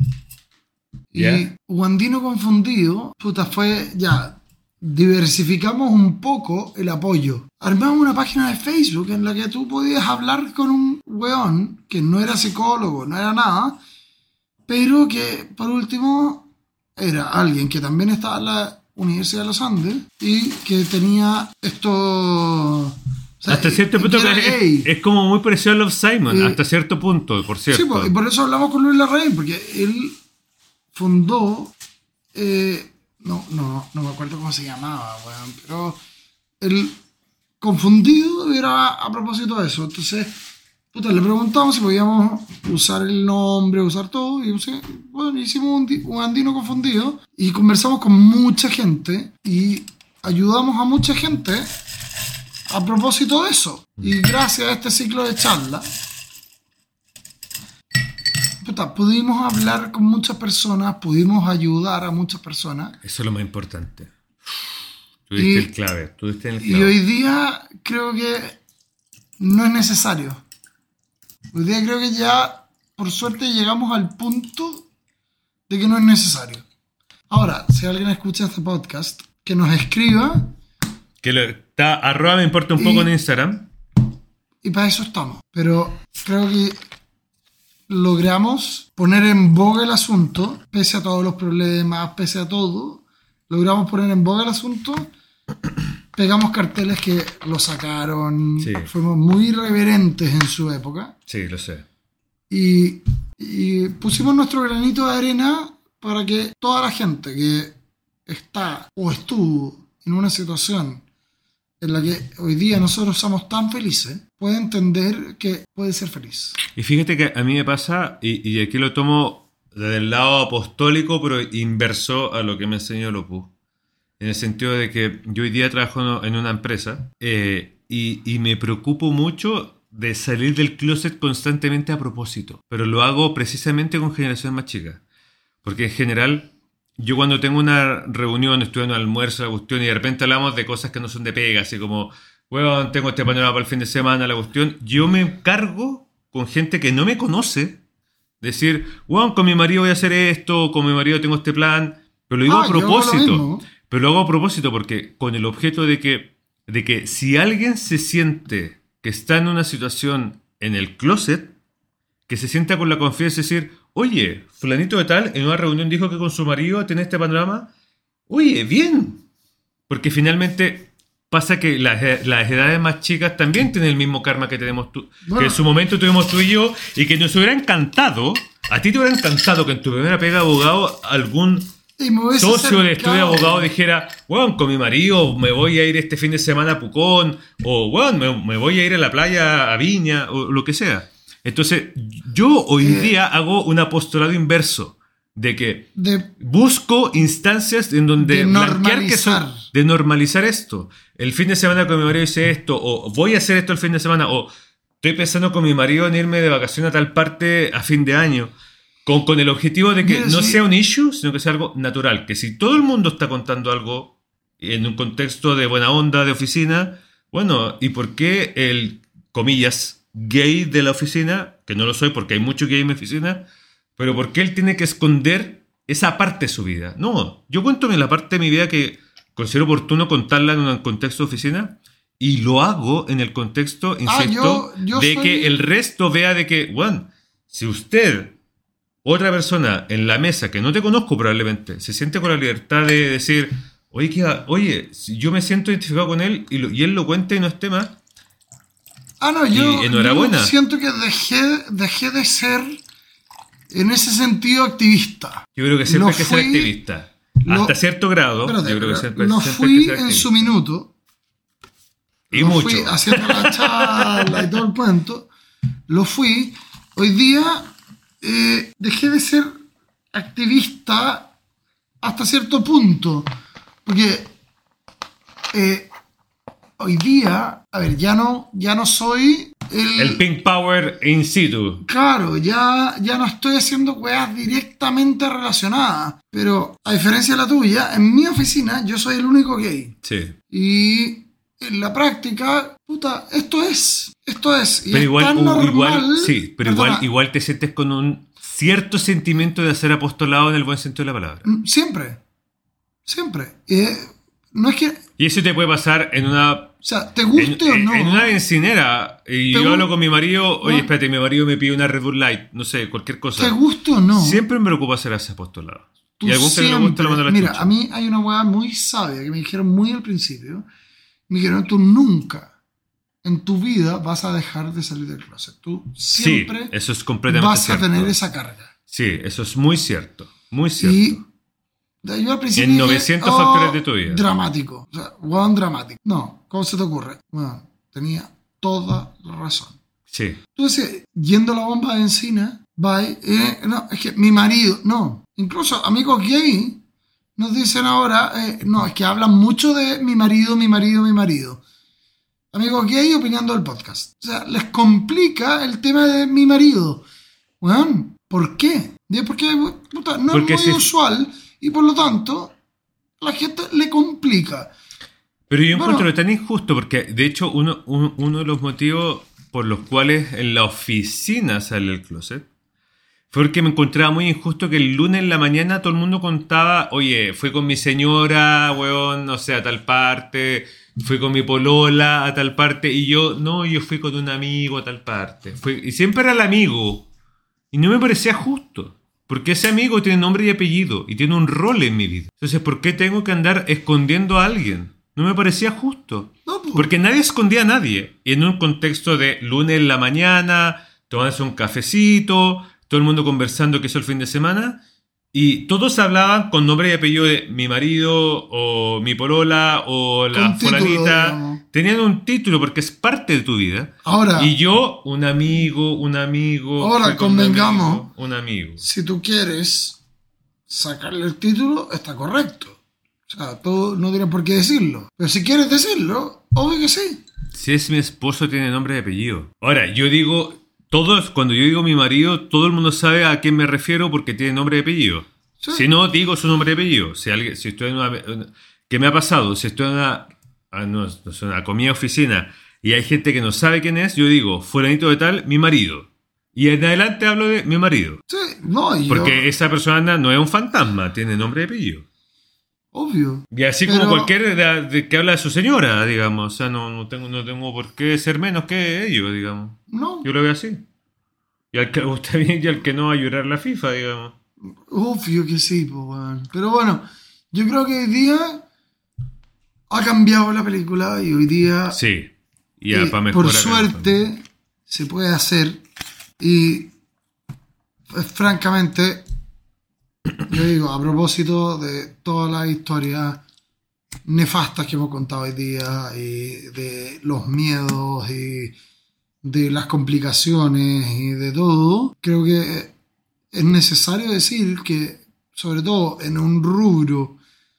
Y ¿Ya? Guandino Confundido, fue ya... Diversificamos un poco el apoyo. Armamos una página de Facebook en la que tú podías hablar con un weón que no era psicólogo, no era nada, pero que por último era alguien que también estaba en la Universidad de los Andes y que tenía esto... o sea, Hasta cierto y punto que era gay. es como muy parecido a Love Simon, hasta cierto punto, por cierto. Sí, pues, y por eso hablamos con Luis Larraín, porque él fundó... no me acuerdo cómo se llamaba, weón, pero el Confundido era a propósito de eso. Entonces, le preguntamos si podíamos usar el nombre, usar todo, y bueno, hicimos un andino confundido y conversamos con mucha gente y ayudamos a mucha gente a propósito de eso. Y gracias a este ciclo de charlas, pudimos hablar con muchas personas, pudimos ayudar a muchas personas. Eso es lo más importante. Tú diste el clave. Y hoy día creo que no es necesario. Hoy día creo que ya, por suerte, llegamos al punto de que no es necesario. Ahora, si alguien escucha este podcast, que nos escriba. Que está @ me importa un poco en Instagram. Y para eso estamos. Pero creo que logramos poner en boga el asunto, pese a todos los problemas, pese a todo, logramos poner en boga el asunto, pegamos carteles que lo sacaron, sí. Fuimos muy irreverentes en su época. Sí, lo sé. Y pusimos nuestro granito de arena para que toda la gente que está o estuvo en una situación en la que hoy día nosotros somos tan felices, puede entender que puede ser feliz. Y fíjate que a mí me pasa, y aquí lo tomo desde el lado apostólico, pero inverso a lo que me enseñó Lopus, en el sentido de que yo hoy día trabajo en una empresa y me preocupo mucho de salir del closet constantemente a propósito, pero lo hago precisamente con generaciones más chicas, porque en general yo cuando tengo una reunión, estoy en un almuerzo, la cuestión, y de repente hablamos de cosas que no son de pega, así como, bueno, tengo este panorama para el fin de semana, la cuestión, yo me encargo con gente que no me conoce, decir, bueno, con mi marido voy a hacer esto, con mi marido tengo este plan, pero lo digo a propósito, pero lo hago a propósito porque con el objeto de que si alguien se siente que está en una situación en el closet, que se sienta con la confianza de decir, oye, fulanito de tal en una reunión dijo que con su marido tiene este panorama. Oye, bien. Porque finalmente pasa que las edades más chicas también tienen el mismo karma que tenemos tú, que en su momento tuvimos tú y yo, y que nos hubiera encantado, a ti te hubiera encantado que en tu primera pega de abogado algún socio de estudio de abogado dijera, bueno, con mi marido me voy a ir este fin de semana a Pucón, o bueno, me voy a ir a la playa a Viña, o lo que sea. Entonces, yo hoy día hago un apostolado inverso de que busco instancias en donde de normalizar esto. El fin de semana con mi marido hice esto, o voy a hacer esto el fin de semana, o estoy pensando con mi marido en irme de vacaciones a tal parte a fin de año, con el objetivo de que no sea un issue, sino que sea algo natural. Que si todo el mundo está contando algo en un contexto de buena onda, de oficina, bueno, ¿y por qué el, comillas, gay de la oficina, que no lo soy porque hay mucho gay en mi oficina, pero ¿por qué él tiene que esconder esa parte de su vida? No, yo cuento la parte de mi vida que considero oportuno contarla en un contexto de oficina y lo hago en el contexto, insisto, que el resto vea de que, bueno, si usted, otra persona en la mesa que no te conozco probablemente, se siente con la libertad de decir, oye, si yo me siento identificado con él y él lo cuenta y no es tema. Yo siento que dejé de ser en ese sentido activista. Yo creo que siempre hay que ser activista. Hasta cierto grado. Yo creo que siempre fui en su minuto. Y mucho. Fui haciendo la charla y todo el cuento. Lo fui. Hoy día dejé de ser activista hasta cierto punto. Porque hoy día, a ver, ya no soy el Pink Power in situ. Claro, ya no estoy haciendo weas directamente relacionadas. Pero, a diferencia de la tuya, en mi oficina yo soy el único gay. Sí. Y en la práctica, esto es. Y pero es tan normal. Sí, pero igual te sientes con un cierto sentimiento de hacer apostolado en el buen sentido de la palabra. Siempre. No es que... Y eso te puede pasar en una... O sea, ¿te guste o no? En una bencinera. Y yo hablo con mi marido, oye, espérate, mi marido me pide una Red Bull Light, no sé, cualquier cosa. ¿Te guste o no? Siempre me preocupa hacer ese apostolado. Y algún que no le gusta lo manda a la chucha. Mira, a mí hay una hueá muy sabia que me dijeron muy al principio. Me dijeron, tú nunca en tu vida vas a dejar de salir del closet. Tú siempre eso es completamente vas cierto. A tener esa carga. Sí, eso es muy cierto. Muy cierto. Y yo al principio en 900 factores de tu vida. Dramático. O sea, dramático. No, ¿cómo se te ocurre? Bueno, tenía toda la razón. Sí. Entonces, yendo a la bomba de encina, no, es que mi marido, no, incluso amigos gay nos dicen ahora, no, es que hablan mucho de mi marido, mi marido, mi marido. Amigos gay opinando del podcast. O sea, les complica el tema de mi marido. Bueno, ¿por qué? Porque puta, no Porque es muy usual y por lo tanto a la gente le complica. Pero yo encuentro tan injusto porque, de hecho, uno de los motivos por los cuales en la oficina sale el closet fue porque me encontraba muy injusto que el lunes en la mañana todo el mundo contaba, oye, fui con mi señora, weón, no sé, a tal parte, fui con mi polola a tal parte, y yo fui con un amigo a tal parte. Y siempre era el amigo. Y no me parecía justo. Porque ese amigo tiene nombre y apellido y tiene un rol en mi vida. Entonces, ¿por qué tengo que andar escondiendo a alguien? No me parecía justo. No, pues. Porque nadie escondía a nadie. Y en un contexto de lunes en la mañana, tomándose un cafecito, todo el mundo conversando que hizo el fin de semana, y todos hablaban con nombre y apellido de mi marido, o mi polola, o la fulanita. Tenían un título porque es parte de tu vida. Ahora, y yo, un amigo. Ahora, convengamos. Un amigo. Si tú quieres sacarle el título, está correcto. O sea, tú no tienes por qué decirlo. Pero si quieres decirlo, obvio que sí. Si es mi esposo, tiene nombre y apellido. Ahora, yo digo, cuando yo digo mi marido, todo el mundo sabe a quién me refiero porque tiene nombre y apellido. Sí. Si no, digo su nombre y apellido. Si estoy en ¿qué me ha pasado? Si estoy en una comida oficina y hay gente que no sabe quién es, yo digo, fulanito de tal, mi marido. Y en adelante hablo de mi marido. Sí, no, porque esa persona no es un fantasma, tiene nombre y apellido. Obvio. Y así como cualquier que habla de su señora, digamos. O sea, no tengo por qué ser menos que ellos, digamos. No. Yo lo veo así. Y al que le gusta bien y al que no va a llorar la FIFA, digamos. Obvio que sí, pues, bueno. Pero bueno, yo creo que hoy día ha cambiado la película y hoy día... Sí. Y para mejorar. Por suerte se puede hacer y francamente... Yo digo, a propósito de todas las historias nefastas que hemos contado hoy día y de los miedos y de las complicaciones y de todo, creo que es necesario decir que, sobre todo en un rubro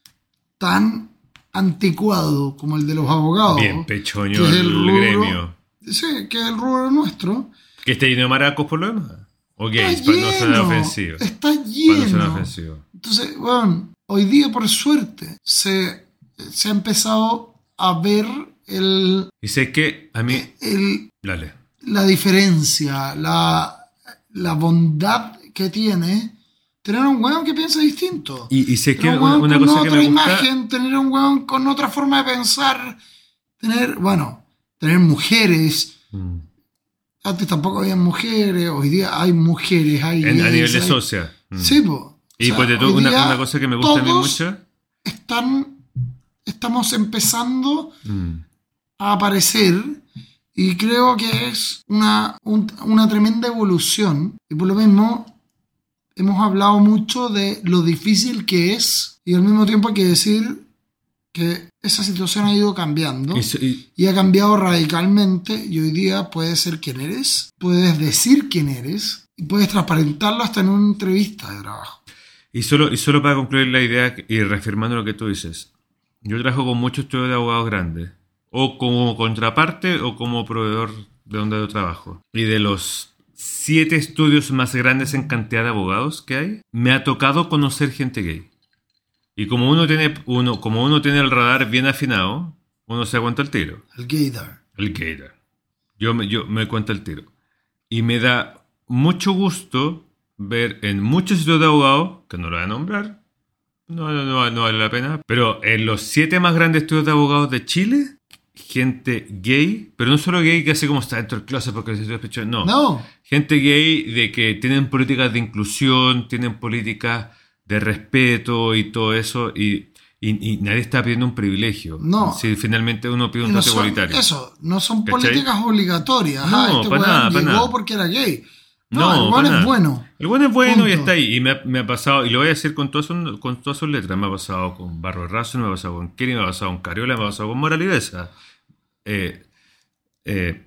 tan anticuado como el de los abogados, bien pechoño el gremio. Sí, que es el rubro nuestro. Que esté lleno de maracos por lo demás. O gays, para no ser ofensivo. Está lleno. Para no ser ofensivo. Entonces, bueno, hoy día, por suerte, se ha empezado a ver Y sé que a mí... Dale. La diferencia, la bondad que tiene tener un weón que piensa distinto. Y sé que una cosa que me gusta... imagen, tener un weón con otra forma de pensar, tener mujeres... Antes tampoco había mujeres, hoy día hay mujeres, hay gays, a nivel de socia. Sí, pues. Y pues una cosa que me gusta a mí mucho. Estamos empezando a aparecer y creo que es una tremenda evolución. Y por lo mismo hemos hablado mucho de lo difícil que es y al mismo tiempo hay que decir que esa situación ha ido cambiando y ha cambiado radicalmente y hoy día puedes ser quien eres, puedes decir quién eres y puedes transparentarlo hasta en una entrevista de trabajo. Y solo para concluir la idea y reafirmando lo que tú dices, yo trabajo con muchos estudios de abogados grandes, o como contraparte o como proveedor de donde yo trabajo. Y de los 7 estudios más grandes en cantidad de abogados que hay, me ha tocado conocer gente gay. Y como uno tiene el radar bien afinado, uno se da cuenta el tiro. El gaydar. Yo me cuenta el tiro. Y me da mucho gusto ver en muchos sitios de abogados, que no lo voy a nombrar, no vale la pena, pero en los 7 más grandes estudios de abogados de Chile, gente gay, pero no solo gay que así como está dentro del closet porque se despechó, no. Gente gay de que tienen políticas de inclusión, tienen políticas de respeto y todo eso, y nadie está pidiendo un privilegio. No. Si finalmente uno pide un trato igualitario. Eso, no son políticas obligatorias. No, para nada. Porque era gay. No, el buen es bueno. El buen es bueno. Punto. Y está ahí. Y me ha pasado, y lo voy a decir con todas sus letras, me ha pasado con Barro Razo, me ha pasado con Kenny, me ha pasado con Cariola, me ha pasado con Moralideza.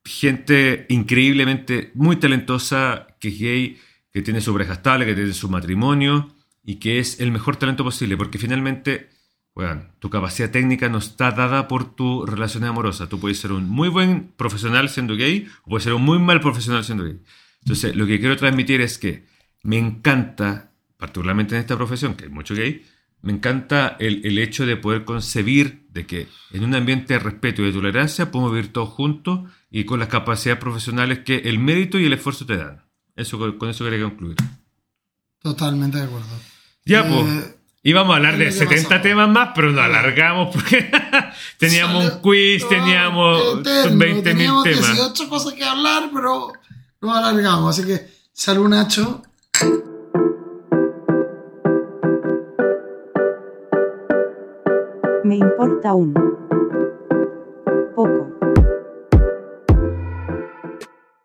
gente increíblemente muy talentosa, que es gay, que tiene su pareja estable, que tiene su matrimonio y que es el mejor talento posible, porque finalmente, bueno, tu capacidad técnica no está dada por tu relación amorosa. Tú puedes ser un muy buen profesional siendo gay o puedes ser un muy mal profesional siendo gay. Entonces, lo que quiero transmitir es que me encanta, particularmente en esta profesión, que hay mucho gay, me encanta el hecho de poder concebir de que en un ambiente de respeto y de tolerancia podemos vivir todos juntos y con las capacidades profesionales que el mérito y el esfuerzo te dan. Con eso quería concluir. Totalmente de acuerdo. Ya, pues. Íbamos a hablar de 70 pasó? Temas más, pero nos alargamos porque teníamos un quiz, teníamos 20.000 temas. 18 cosas que hablar, pero nos alargamos. Así que, salud, Nacho. Me importa un